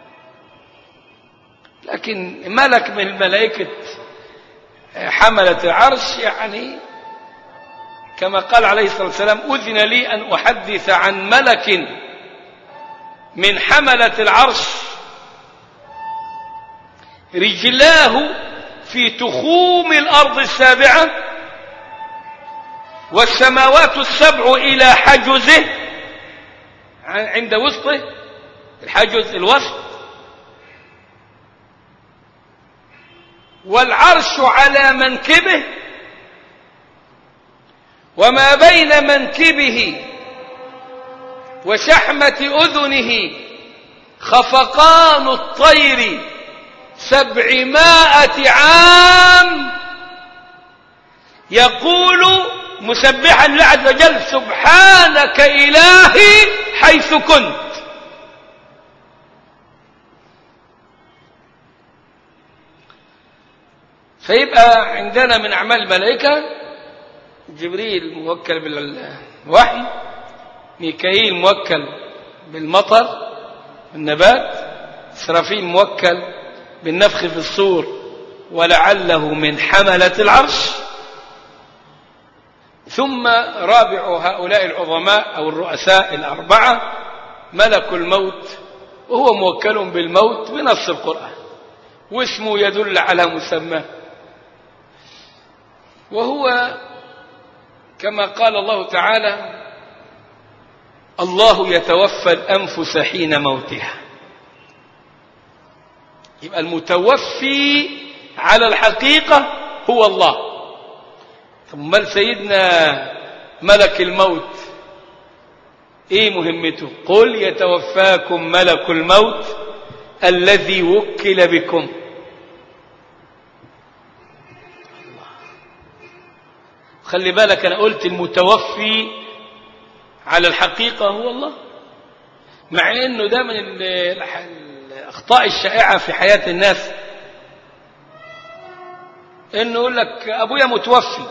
لكن ملك من الملائكة حملة العرش يعني كما قال عليه الصلاة والسلام أذن لي أن أحدث عن ملك من حملة العرش رجلاه في تخوم الأرض السابعة والسماوات السبع إلى حجزه عند وسطه، الحجز الوسط، والعرش على منكبه وما بين منكبه وشحمة أذنه خفقان الطير سبعمائة عام يقول مسبحا لله عز وجل سبحانك إلهي حيث كنت. فيبقى عندنا من أعمال الملائكة جبريل موكل بالوحي، ميكائيل موكل بالمطر والنبات، إسرافيل موكل بالنفخ في الصور ولعله من حملة العرش، ثم رابع هؤلاء العظماء أو الرؤساء الأربعة ملك الموت، وهو موكل بالموت بنص القرآن واسمه يدل على مسماه، وهو كما قال الله تعالى الله يتوفى الأنفس حين موتها. يبقى المتوفي على الحقيقة هو الله. ثم سيدنا ملك الموت ايه مهمته؟ قل يتوفاكم ملك الموت الذي وكل بكم. خلي بالك أنا قلت المتوفي على الحقيقة هو الله، مع أنه ده من الأخطاء الشائعة في حياة الناس، أنه يقول لك أبويا متوفي،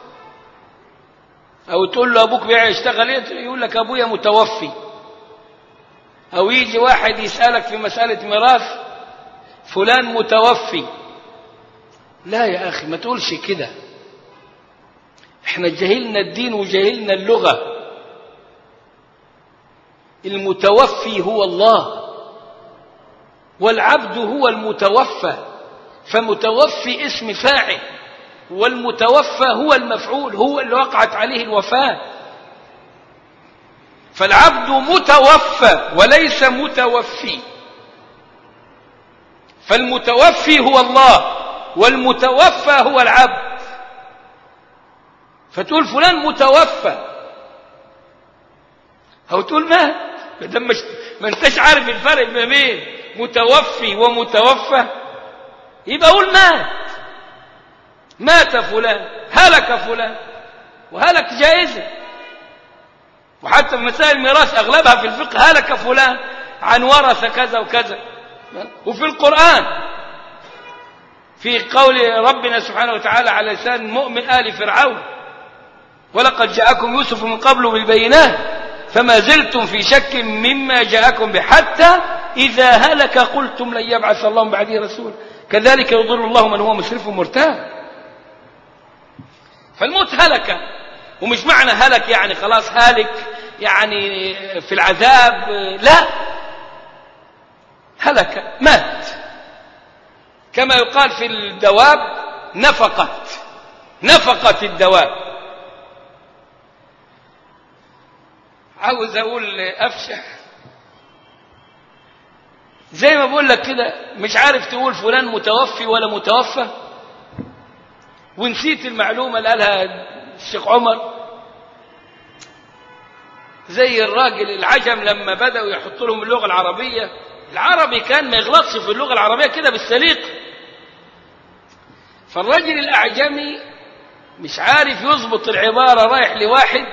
أو تقول له أبوك بيشتغل إيه؟ يقول لك أبويا متوفي. أو يجي واحد يسألك في مسألة ميراث فلان متوفي. لا يا أخي ما تقولش كده، احنا جهلنا الدين وجهلنا اللغة. المتوفي هو الله والعبد هو المتوفى، فمتوفي اسم فاعل والمتوفى هو المفعول، هو اللي وقعت عليه الوفاة. فالعبد متوفى وليس متوفي، فالمتوفي هو الله والمتوفى هو العبد. فتقول فلان متوفى أو تقول مات، ما انتش عارف الفرق ما بين متوفي ومتوفى، يبقى قول مات. مات فلان، هلك فلان، وهلك جائزة. وحتى في مسائل الميراث أغلبها في الفقه هلك فلان عن ورث كذا وكذا. وفي القرآن في قول ربنا سبحانه وتعالى على لسان مؤمن آل فرعون: ولقد جاءكم يوسف من قبل بالبينات فما زلتم في شك مما جاءكم به حتى إذا هلك قلتم لن يبعث الله من بعده رسول كذلك يضل الله من هو مسرف مرتاب. فالموت هلك، ومش معنى هلك يعني خلاص هالك يعني في العذاب، لا، هلك مات. كما يقال في الدواب نفقت نفقت الدواب. عاوز أقول أفشح زي ما بقول لك كده، مش عارف تقول فلان متوفي ولا متوفى، ونسيت المعلومة اللي قالها الشيخ عمر. زي الراجل العجم لما بدأوا يحطوا لهم اللغة العربية، العربي كان ما يغلطش في اللغة العربية كده بالسليق، فالراجل الأعجمي مش عارف يضبط العبارة، رايح لواحد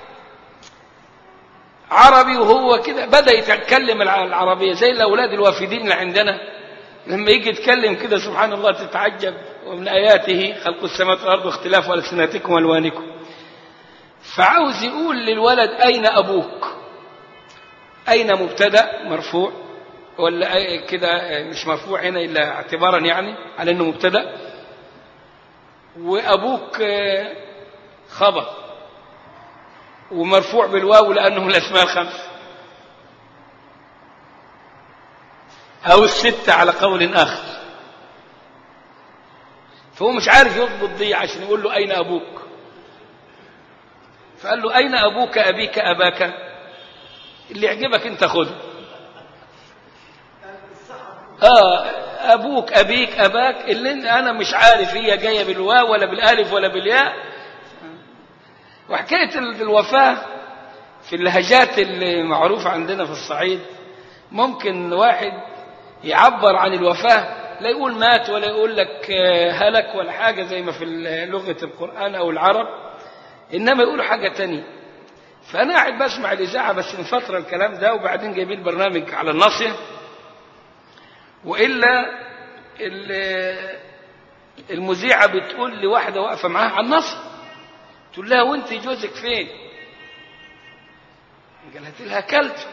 عربي وهو كده بدأ يتكلم العربية زي الأولاد الوافدين اللي عندنا لما يجي يتكلم كده سبحان الله تتعجب: ومن آياته خلق السماوات والأرض واختلاف ألسنتكم وألوانكم. فعاوز يقول للولد: أين أبوك؟ أين مبتدأ مرفوع ولا كده مش مرفوع هنا إلا اعتبارا يعني على أنه مبتدأ، وأبوك خبر ومرفوع بالواو لأنه من الأسماء الخمسة أو الستة على قول آخر. فهو مش عارف يضبط دي عشان يقول له: أين أبوك؟ فقال له: أين أبوك أبيك أباك؟ اللي يعجبك أنت خده. آه أبوك أبيك أباك اللي أنا مش عارف هي جاية بالواو ولا بالالف ولا بالياء. وحكاية الوفاة في اللهجات المعروفة عندنا في الصعيد، ممكن واحد يعبر عن الوفاة لا يقول مات ولا يقول لك هلك ولا حاجة زي ما في لغة القرآن أو العرب، إنما يقولوا حاجة تانية. فأنا قاعد بسمع الإذاعة بس من فترة الكلام ده، وبعدين جايبين برنامج على الناصية، وإلا المذيعة بتقول لواحدة واقفة معاها على الناصية، تقول لها: وانت جوزك فين؟ قالت لها: كلته.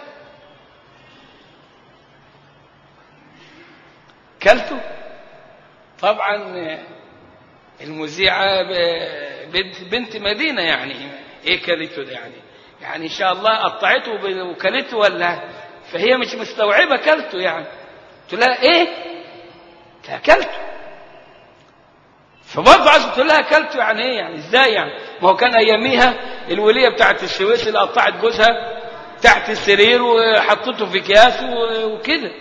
كلته؟ طبعا المذيعة بنت, بنت مدينة، يعني ايه كلته ده؟ يعني يعني ان شاء الله قطعته وكلته ولا؟ فهي مش مستوعبة كلته يعني. تقول لها: ايه؟ كلته. فبرضه عايز تقول لها: كلته يعني ايه؟ يعني ازاي يعني؟ ما هو كان اياميها الوليه بتاعت السويس اللي قطعت جوزها تحت السرير وحطته في اكياس وكده.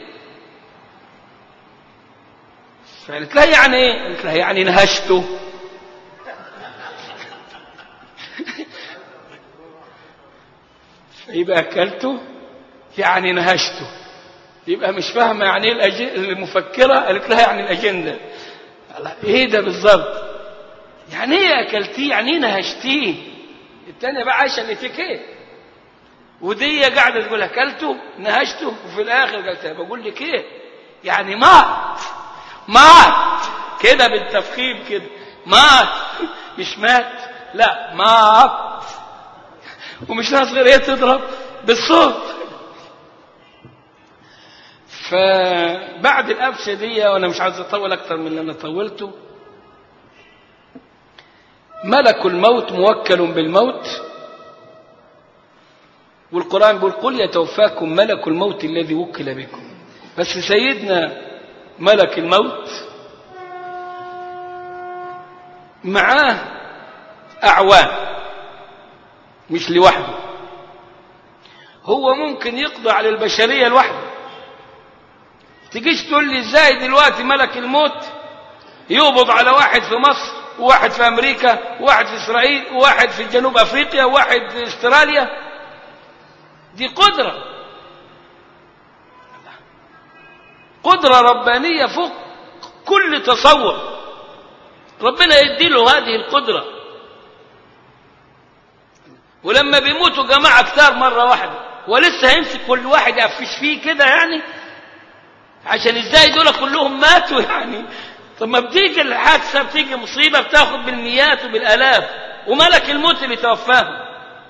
فقالت لها: يعني ايه؟ قالت لها: يعني نهشته. فيبقى اكلته يعني نهشته، يبقى مش فاهمه يعني ايه المفكره. قالت لها: يعني الاجنده. ايه ده بالظبط؟ يعني ايه اكلتيه؟ يعني ايه نهشتيه؟ الثانيه بقى عايشه الاتيكيت، ودي قاعده تقول اكلته نهشته، وفي الاخر قالت لها: بقول لك ايه؟ يعني مات مات كده بالتفخيم كده، مات مش مات، لا مات. ومش ناس غير ايه تضرب بالصوت. فبعد القفشه دي، وانا مش عايز اطول اكتر من اللي انا طولته، ملك الموت موكل بالموت، والقرآن بيقول: قل يتوفاكم ملك الموت الذي وكل بكم. بس سيدنا ملك الموت معاه أعوان، مش لوحده. هو ممكن يقضي على البشرية لوحده. تجيش تقول لي ازاي دلوقتي ملك الموت يقبض على واحد في مصر وواحد في أمريكا وواحد في إسرائيل وواحد في جنوب أفريقيا وواحد في استراليا؟ دي قدرة قدرة ربانية فوق كل تصور. ربنا يديله هذه القدرة. ولما بيموتوا جماعة كتار مرة واحدة، ولسه هيمسك كل واحد يقفش فيه كده يعني؟ عشان ازاي دول كلهم ماتوا يعني؟ طب ما بتيجي الحادثة، بتيجي مصيبة بتاخد بالمئات وبالآلاف، وملك الموت اللي توفاهم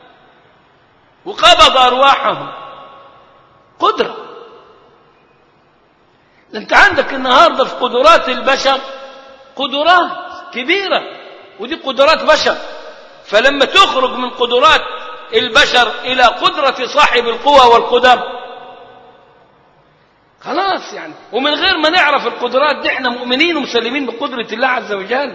وقبض أرواحهم. قدرة. انت عندك النهاردة في قدرات البشر قدرات كبيرة، ودي قدرات بشر. فلما تخرج من قدرات البشر إلى قدرة صاحب القوى والقدر، خلاص يعني. ومن غير ما نعرف القدرات دي احنا مؤمنين ومسلمين بقدرة الله عز وجل.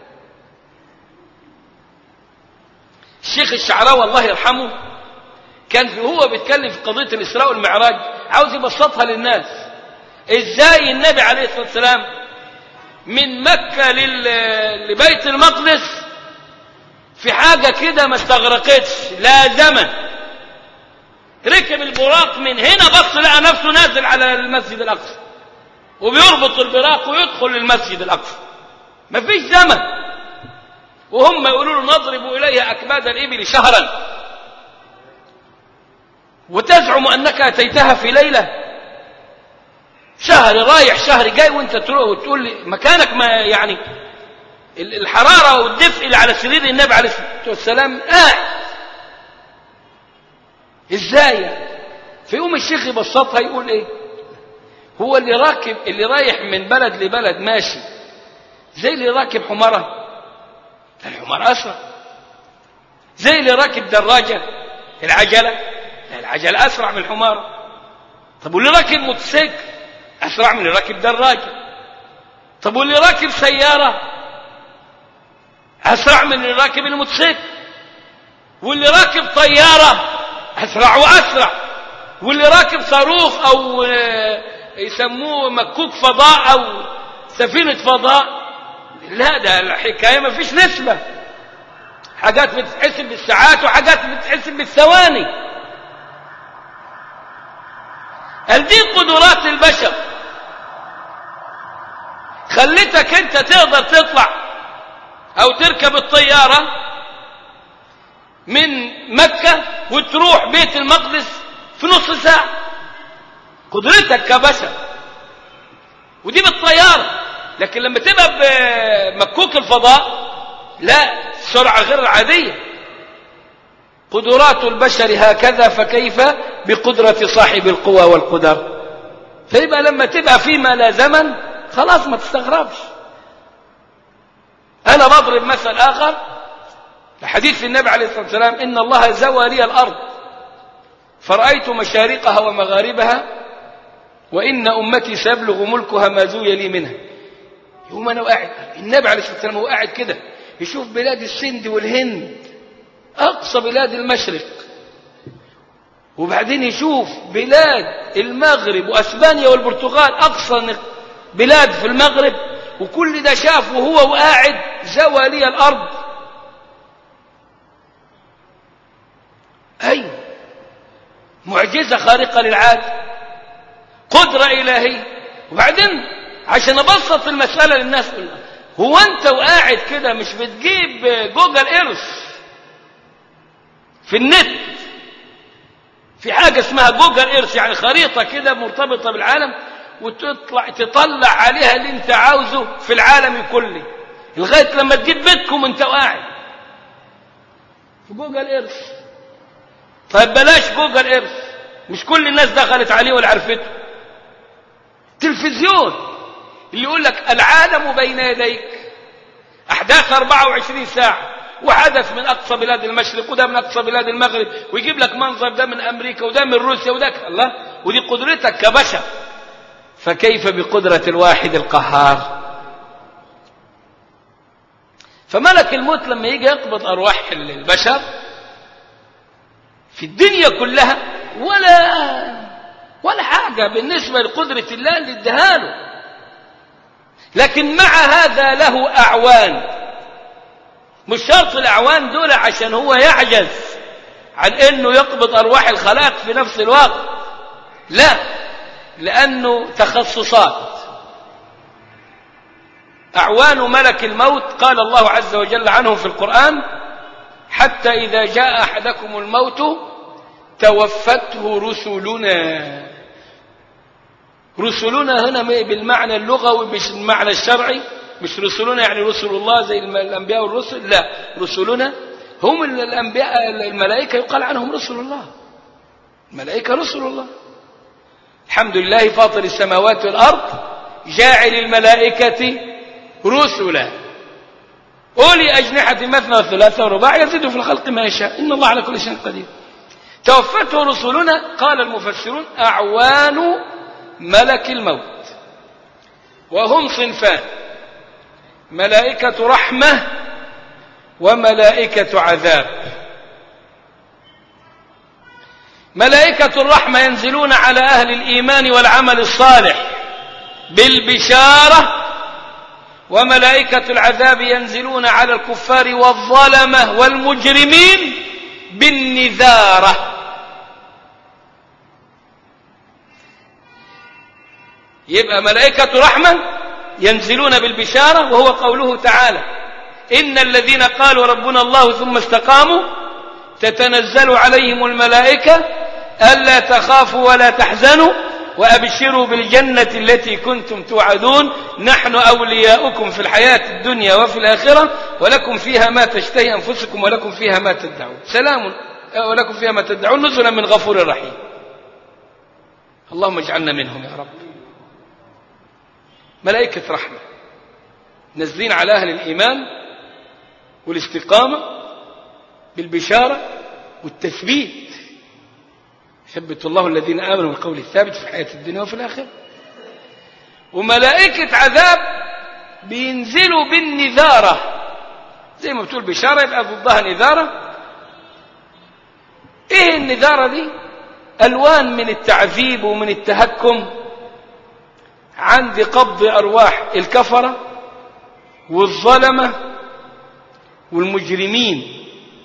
الشيخ الشعراوي الله يرحمه كان في هو بيتكلم في قضية الإسراء والمعراج عاوز يبسطها للناس. ازاي النبي عليه الصلاة والسلام من مكة لبيت المقدس في حاجة كده ما استغرقتش لا زمن، ركب البراق من هنا بص لقى نفسه نازل على المسجد الأقصى وبيربط البراق ويدخل للمسجد الأقصى، ما فيش زمن. وهم يقولوا له نضرب إليها أكباد الإبل شهرا، وتزعم أنك أتيتها في ليلة، شهر رايح شهر جاي، وانت تروح وتقول لي مكانك ما يعني الحرارة والدفء اللي على سرير النبي عليه الصلاة والسلام قاعد. ازاي يعني؟ فيقوم الشيخ يبسطها يقول ايه؟ هو اللي راكب اللي رايح من بلد لبلد ماشي زي اللي راكب حمارة، الحمار أسرع. زي اللي راكب دراجة العجلة، العجلة أسرع من الحمار. طب واللي راكب موتوسيكل أسرع من اللي راكب دراجة. طب واللي راكب سيارة أسرع من اللي راكب الموتوسيكل. واللي راكب طيارة أسرع وأسرع. واللي راكب صاروخ أو يسموه مكوك فضاء أو سفينة فضاء، لا ده الحكاية ما فيش نسبة، حاجات بتتحسب بالساعات وحاجات بتتحسب بالثواني. هل دي قدرات البشر خلتك انت تقدر تطلع او تركب الطيارة من مكة وتروح بيت المقدس في نص ساعة؟ قدرتك كبشر، ودي بالطيارة. لكن لما تبقى بمكوك الفضاء لا، سرعة غير عادية. قدرات البشر هكذا، فكيف بقدرة صاحب القوى والقدر؟ فيبقى لما تبقى فيما لا زمن خلاص ما تستغربش. أنا بضرب مثل آخر لحديث النبي عليه الصلاة والسلام: إن الله زوى لي الأرض فرأيت مشارقها ومغاربها وإن أمتي سيبلغ ملكها ما زوي لي منها. يوم أنا قاعد النبي عليه الصلاة والسلام هو قاعد كده يشوف بلاد السند والهند أقصى بلاد المشرق، وبعدين يشوف بلاد المغرب وأسبانيا والبرتغال أقصى بلاد في المغرب، وكل ده شافه وهو وقاعد زوى لي الأرض. أي معجزة خارقة للعادة، قدرة إلهية. وبعدين عشان أبسط المسألة للناس كلها، هو أنت وقاعد كده مش بتجيب جوجل إيرث في النت؟ في حاجة اسمها جوجل إيرث، يعني خريطة كده مرتبطة بالعالم، وتطلع تطلع عليها اللي انت عاوزه في العالم كله لغاية لما تجيب بيتكم انت وقاعد في جوجل إيرث. طيب بلاش جوجل إيرث، مش كل الناس دخلت عليه ولا عرفته. تلفزيون اللي يقول لك العالم بين يديك، أحداث أربعة وعشرين ساعة، وحدث من أقصى بلاد المشرق وده من أقصى بلاد المغرب، ويجيب لك منظر ده من أمريكا وده من روسيا وده. الله، ودي قدرتك كبشر، فكيف بقدرة الواحد القهار؟ فملك الموت لما يجي يقبض أرواح البشر في الدنيا كلها ولا ولا حاجة بالنسبة لقدرة الله اللي ادهاله، لكن مع هذا له أعوان. مش شرط الأعوان دول عشان هو يعجز عن أنه يقبض أرواح الخلائق في نفس الوقت، لا، لأنه تخصصات. أعوان ملك الموت قال الله عز وجل عنه في القرآن: حتى إذا جاء أحدكم الموت توفته رسلنا. رسلنا هنا بالمعنى اللغوي مش بالمعنى الشرعي، مش رسلنا يعني رسل الله زي الأنبياء والرسل، لا، رسلنا هم الأنبياء الملائكة يقال عنهم رسل الله، الملائكة رسل الله. الحمد لله فاطر السماوات والأرض جاعل الملائكة رسلا أولي أجنحة مثنى وثلاثة ورباع يزيد في الخلق ما يشاء إن الله على كل شيء قدير. توفته رسلنا قال المفسرون أعوان ملك الموت، وهم صنفان: ملائكة رحمة وملائكة عذاب. ملائكة الرحمة ينزلون على أهل الإيمان والعمل الصالح بالبشارة، وملائكة العذاب ينزلون على الكفار والظلمة والمجرمين بالنذارة. يبقى ملائكة رحمة ينزلون بالبشارة، وهو قوله تعالى: إن الذين قالوا ربنا الله ثم استقاموا تتنزل عليهم الملائكة ألا تخافوا ولا تحزنوا وأبشروا بالجنة التي كنتم توعدون نحن أولياؤكم في الحياة الدنيا وفي الآخرة ولكم فيها ما تشتهي أنفسكم ولكم فيها ما تدعون سلام ولكم فيها ما تدعون نزلا من غفور رحيم. اللهم اجعلنا منهم يا رب. ملائكة رحمة نزلين على أهل الإيمان والاستقامة بالبشارة والتثبيت، ثبت الله الذين آمنوا بالقول الثابت في الحياة الدنيا وفي الآخرة. وملائكة عذاب بينزلوا بالنذارة، زي ما بتقول بشارة يبقى ضدها نذارة. ايه النذارة دي؟ ألوان من التعذيب ومن التهكم عند قبض أرواح الكفرة والظلمة والمجرمين.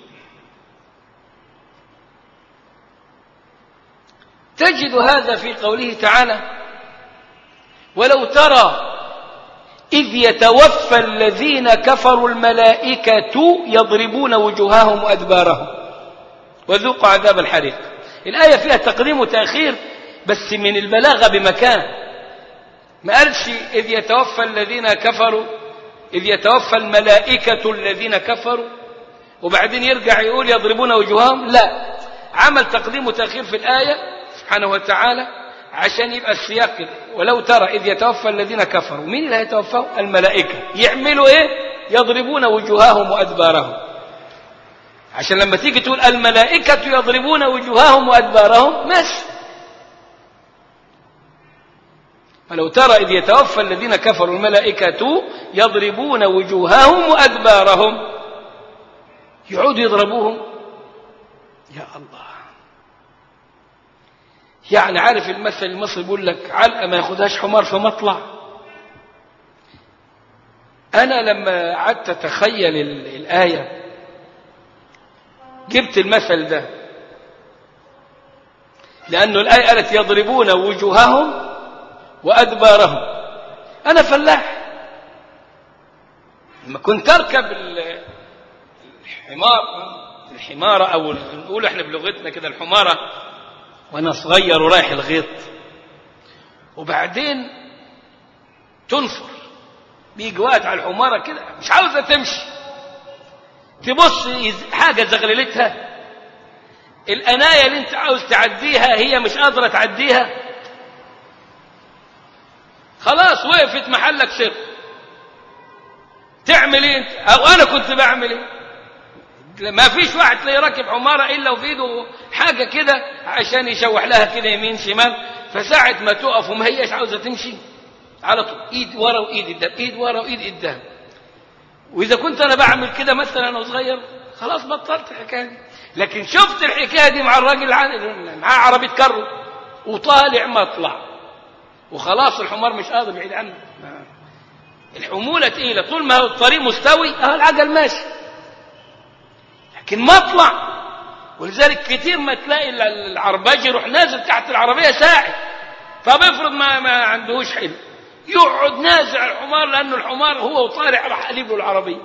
تجد هذا في قوله تعالى: ولو ترى إذ يتوفى الذين كفروا الملائكة يضربون وجوههم وأدبارهم وذوقوا عذاب الحريق. الآية فيها تقديم وتأخير بس من البلاغة بمكان، ما قالش إذ يتوفى الذين كفروا إذ يتوفى الملائكة الذين كفروا وبعدين يرجع يقول يضربون وجوههم، لا، عمل تقديم وتأخير في الآية سبحانه وتعالى عشان يبقى السياق كده. ولو ترى إذ يتوفى الذين كفروا، مين اللي هيتوفوا؟ الملائكة. يعملوا إيه؟ يضربون وجوههم وأدبارهم، عشان لما تيجي تقول الملائكة يضربون وجوههم وأدبارهم ماشي. ولو ترى إذ يتوفى الذين كفروا الملائكة يضربون وجوههم وأدبارهم، يعودوا يضربوهم. يا الله، يعني عارف المثل المصري بيقول لك علقة ما ياخدهاش حمار في مطلع. أنا لما قعدت أتخيل الآية جبت المثل ده، لأنه الآية قالت يضربون وجوههم وأدبارهم. أنا فلاح، لما كنت أركب الحمار الحمارة أو نقول إحنا بلغتنا كده الحمارة وأنا صغير ورايح الغيط، وبعدين تنفر، بيجي وقت على الحمارة كده مش عاوزة تمشي، تبص حاجة زغللتها، الأناية اللي أنت عاوز تعديها هي مش قادرة تعديها، خلاص وقفت محلك سر. تعمل ايه انت؟ او انا كنت بعمل ايه؟ ما فيش واحد تلاقيه راكب حماره الا وفي ايده حاجه كده عشان يشوح لها كده يمين شمال، فساعه ما تقف وما هيش عاوزه تمشي على طول ايد ورا وايد قدام، ايد ورا وايد قدام. واذا كنت انا بعمل كده مثلا انا صغير خلاص بطلت الحكايه دي. لكن شفت الحكايه دي مع الراجل معاه عربيه كرو وطالع مطلع وخلاص الحمار مش قادر بعيد عنه، الحمولة تقيلة، طول ما هو الطريق مستوي اهو العجل ماشي، لكن مطلع. ولذلك كتير ما تلاقي العرباجي يروح نازل تحت العربية ساعد، طب افرض ما, ما عندهوش حلم يقعد نازع الحمار، لأنه الحمار هو وطالع راح قلب له العربية.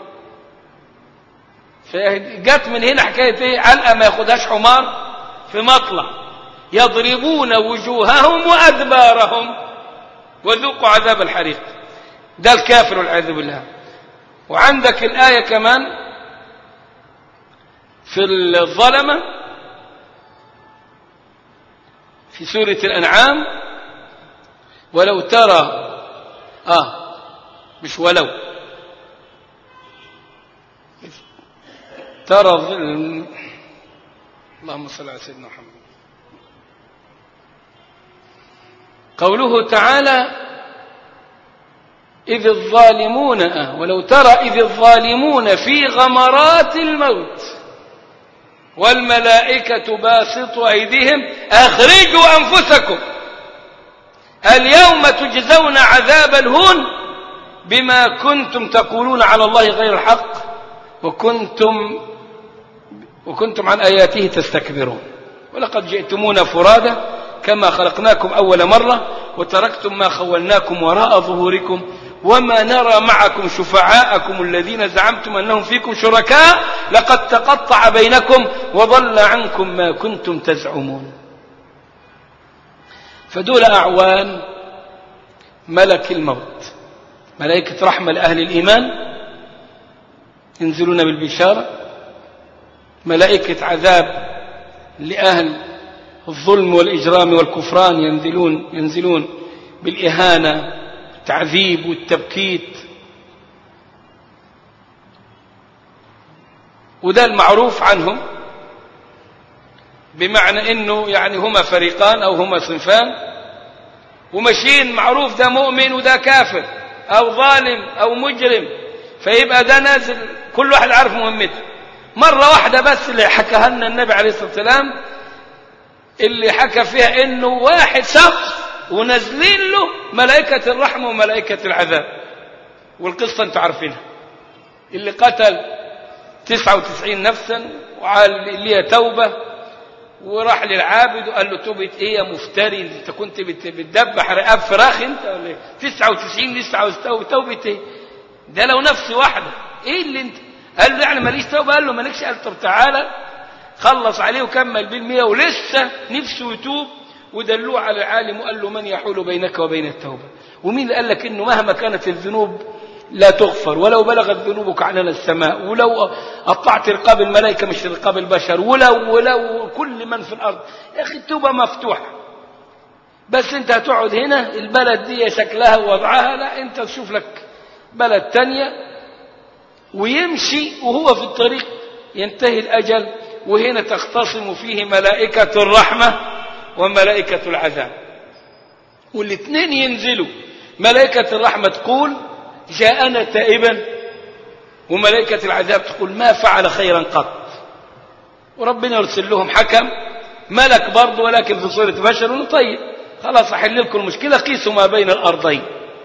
فجت من هنا حكاية ايه؟ علقة ما ياخدهاش حمار في مطلع، يضربون وجوههم وأدبارهم وذوقوا عذاب الحريق. ده الكافر والعياذ بالله. وعندك الآية كمان في الظلمة في سورة الأنعام، ولو ترى آه مش ولو ترى اللهم صل على سيدنا محمد. قوله تعالى إذ الظالمون آه ولو ترى إذ الظالمون في غمرات الموت والملائكة باسطوا أيديهم أخرجوا أنفسكم اليوم تجزون عذاب الهون بما كنتم تقولون على الله غير الحق وكنتم وكنتم عن آياته تستكبرون ولقد جئتمونا فرادا كما خلقناكم أول مرة وتركتم ما خولناكم وراء ظهوركم وما نرى معكم شفعاءكم الذين زعمتم أنهم فيكم شركاء لقد تقطع بينكم وضل عنكم ما كنتم تزعمون. فدول أعوان ملك الموت، ملائكة رحمة لأهل الإيمان ينزلون بالبشارة، ملائكة عذاب لأهل الظلم والإجرام والكفران ينزلون ينزلون بالإهانة والتعذيب والتبكيت. وده المعروف عنهم، بمعنى انه يعني هما فريقان او هما صنفان وماشيين معروف، ده مؤمن وده كافر او ظالم او مجرم، فيبقى ده نازل كل واحد عارف مهمته. مرة واحدة بس اللي حكاها لنا النبي عليه الصلاة والسلام، اللي حكى فيها انه واحد شخص ونازلين له ملائكة الرحمة وملائكة العذاب، والقصة انتوا عارفينها. اللي قتل تسعة وتسعين نفسا وعال ليه توبة وراح للعابد وقال له توبة ايه يا مفتري، انت كنت بتدبح رقاب فراخ انت ولا ايه؟ تسعة وتسعين لسه عاوز توبة، توبة ايه؟ ده لو نفس واحدة ايه اللي انت؟ قال له يعني ماليش توبة؟ قال له مالكش؟ قال طب تعالى خلص عليه وكمل بالمية ولسه نفسه يتوب، ودلوه على العالم وقال له من يحول بينك وبين التوبة؟ ومين اللي قال لك انه مهما كانت الذنوب لا تغفر، ولو بلغت ذنوبك عنان السماء، ولو قطعت رقاب الملائكة مش رقاب البشر، ولو ولو كل من في الأرض؟ يا أخي التوبة مفتوحة، بس أنت هتقعد هنا البلد دي شكلها ووضعها، لا أنت تشوف لك بلد تانية ويمشي وهو في الطريق ينتهي الأجل، وهنا تختصم فيه ملائكة الرحمة وملائكة العذاب، والاثنين ينزلوا. ملائكة الرحمة تقول جاءنا تائبا، وملائكة العذاب تقول ما فعل خيرا قط. وربنا يرسل لهم حكم ملك برضه ولكن في صورة بشر، طيب خلاص أحل لكم المشكلة، قيسوا ما بين الأرضين،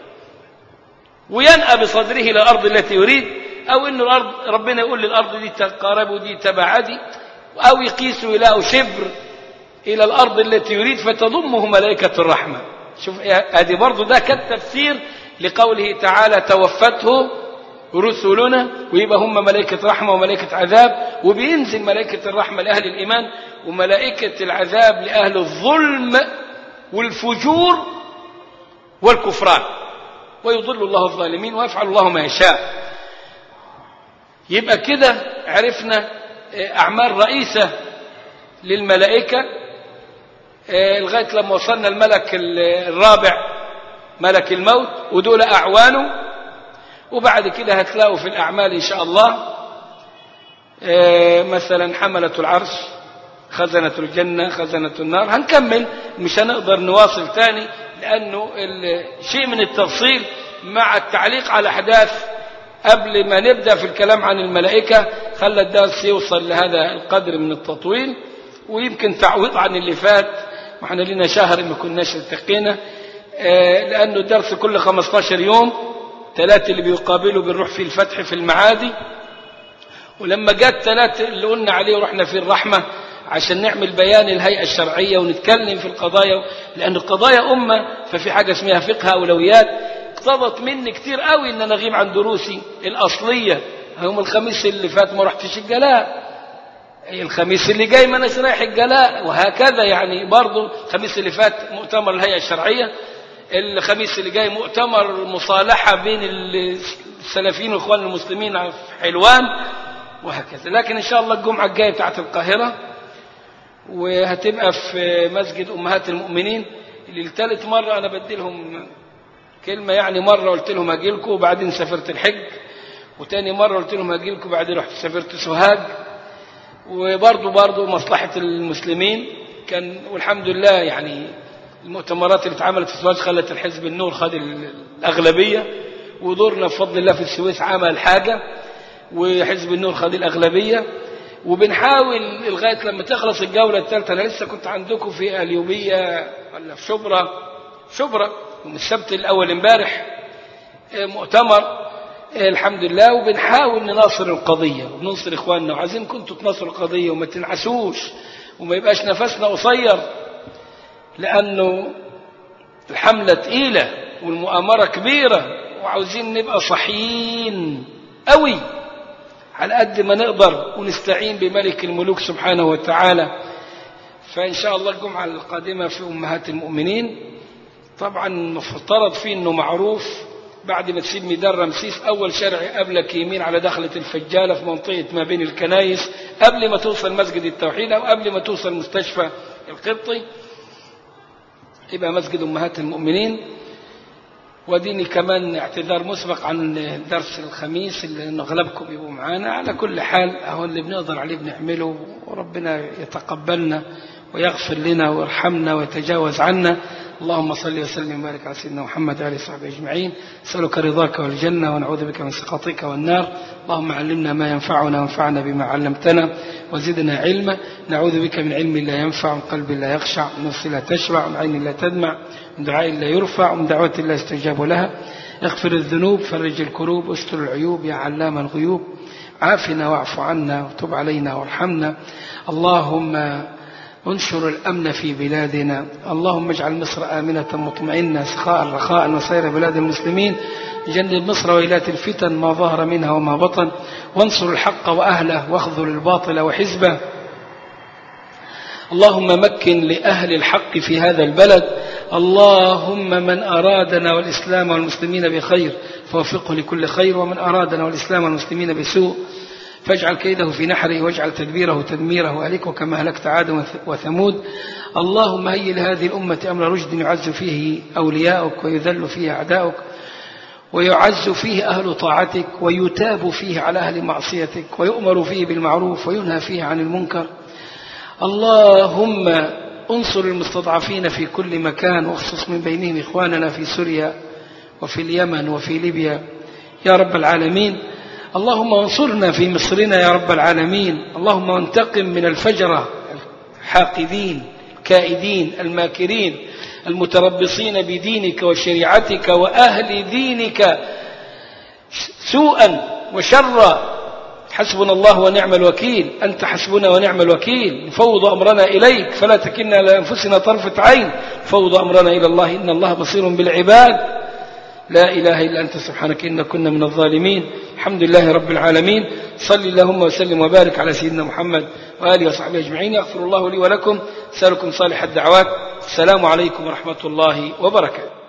وينأى بصدره إلى الأرض التي يريد، أو إنه الأرض ربنا يقول للأرض دي تقارب ودي تبعدي، أو يقيسوا إلى شبر إلى الأرض التي يريد فتضمه ملائكة الرحمة. شوف هذه برضه ده كالتفسير لقوله تعالى توفته رسلنا، ويبقى هم ملائكة رحمة وملائكة عذاب، وبينزل ملائكة الرحمة لأهل الإيمان وملائكة العذاب لأهل الظلم والفجور والكفران، ويضل الله الظالمين ويفعل الله ما يشاء. يبقى كده عرفنا أعمال رئيسة للملائكة لغاية لما وصلنا الملك الرابع ملك الموت، ودول أعوانه. وبعد كده هتلاقوا في الأعمال إن شاء الله مثلا حملة العرش، خزنة الجنة، خزنة النار. هنكمل مش هنقدر نواصل تاني لأنه شيء من التفصيل مع التعليق على أحداث قبل ما نبدأ في الكلام عن الملائكة خلى الدرس يوصل لهذا القدر من التطويل، ويمكن تعويض عن اللي فات، وإحنا لنا شهر ما كناش التقينا، لأنه الدرس كل خمسة عشر يوم، ثلاثة اللي بيقابلوا بنروح في الفتح في المعادي، ولما جاءت ثلاثة اللي قلنا عليه ورحنا في الرحمة عشان نعمل بيان الهيئة الشرعية ونتكلم في القضايا، لأن القضايا أمة ففي حاجة اسمها فقه أولويات. اقتضت مني كتير قوي ان انا اغيب عن دروسي الاصليه. يوم الخميس اللي فات ما رحتش الجلاء، الخميس اللي جاي ما اناش رايح الجلاء، وهكذا يعني برضو الخميس اللي فات مؤتمر الهيئه الشرعيه، الخميس اللي جاي مؤتمر مصالحة بين السلفيين والإخوان المسلمين في حلوان وهكذا. لكن إن شاء الله الجمعة الجاية بتاعت القاهرة، وهتبقى في مسجد أمهات المؤمنين. اللي لثالث مرة أنا بدي لهم كلمة، يعني مرة قلت لهم أجي لكم وبعدين سافرت الحج، وتاني مرة قلت لهم أجي لكم وبعدين رحت سافرت سوهاج. وبرضو برضو مصلحة المسلمين كان، والحمد لله يعني المؤتمرات اللي اتعملت في سوهاج خلت الحزب النور خد الأغلبية، ودورنا بفضل الله في السويس عمل حاجة وحزب النور خد الأغلبية. وبنحاول لغاية لما تخلص الجولة الثالثة. أنا لسه كنت عندكم في اليوبية ولا في شبرا شبرا يوم السبت الأول امبارح مؤتمر الحمد لله. وبنحاول نناصر القضية وننصر إخواننا، وعايزين كنتوا تناصروا القضية وما تنعسوش وما يبقاش نفسنا قصير، لأنه الحملة تقيلة والمؤامرة كبيرة، وعاوزين نبقى صحيين قوي على قد ما نقدر، ونستعين بملك الملوك سبحانه وتعالى. فإن شاء الله الجمعة القادمة في أمهات المؤمنين. طبعا مفترض فيه أنه معروف بعد ما تسيب ميدان رمسيس أول شارع قبلك يمين على دخلة الفجالة في منطقة ما بين الكنايس، قبل ما توصل مسجد التوحيد أو قبل ما توصل مستشفى القبطي يبقى مسجد أمهات المؤمنين. وديني كمان اعتذار مسبق عن درس الخميس اللي أغلبكم يبقوا معانا. على كل حال أهو اللي بنقدر عليه بنعمله، وربنا يتقبلنا ويغفر لنا ويرحمنا ويتجاوز عنا. اللهم صل وسلم وبارك على سيدنا محمد وعلى اله وصحبه اجمعين. نسألك رضاك والجنة ونعوذ بك من سخطك والنار. اللهم علمنا ما ينفعنا وانفعنا بما علمتنا وزدنا علما. نعوذ بك من علم لا ينفع، من قلب لا يخشع، من نفس لا تشبع، من عين لا تدمع، من دعاء لا يرفع، من دعوة لا يستجاب لها. اغفر الذنوب، فرج الكروب، استر العيوب يا علام الغيوب. عافنا واعف عنا وتب علينا وارحمنا. اللهم انشر الأمن في بلادنا. اللهم اجعل مصر آمنة مطمئنة سخاء رخاء وسائر بلاد المسلمين. جنب مصر ويلات الفتن ما ظهر منها وما بطن، وانصر الحق وأهله واخذل الباطل وحزبه. اللهم مكن لأهل الحق في هذا البلد. اللهم من أرادنا والإسلام والمسلمين بخير فوفقه لكل خير، ومن أرادنا والإسلام والمسلمين بسوء فاجعل كيده في نحره واجعل تدبيره تدميره وأهلكه كما أهلكت عاد وثمود. اللهم هيئ لهذه الأمة أمر رشد يعز فيه أولياؤك ويذل فيه أعداؤك، ويعز فيه أهل طاعتك، ويتاب فيه على أهل معصيتك، ويؤمر فيه بالمعروف وينهى فيه عن المنكر. اللهم انصر المستضعفين في كل مكان، واخصص من بينهم إخواننا في سوريا وفي اليمن وفي ليبيا يا رب العالمين. اللهم انصرنا في مصرنا يا رب العالمين. اللهم انتقم من الفجرة الحاقدين الكائدين الماكرين المتربصين بدينك وشريعتك وأهل دينك سوءا وشرا. حسبنا الله ونعم الوكيل. أنت حسبنا ونعم الوكيل. نفوض أمرنا إليك فلا تكلنا لأنفسنا طرفة عين. فوض أمرنا إلى الله إن الله بصير بالعباد. لا إله إلا أنت سبحانك إنا كنا من الظالمين. الحمد لله رب العالمين. صل اللهم وسلم وبارك على سيدنا محمد وآله وصحبه أجمعين. يغفر الله لي ولكم. أسألكم صالح الدعوات. السلام عليكم ورحمة الله وبركاته.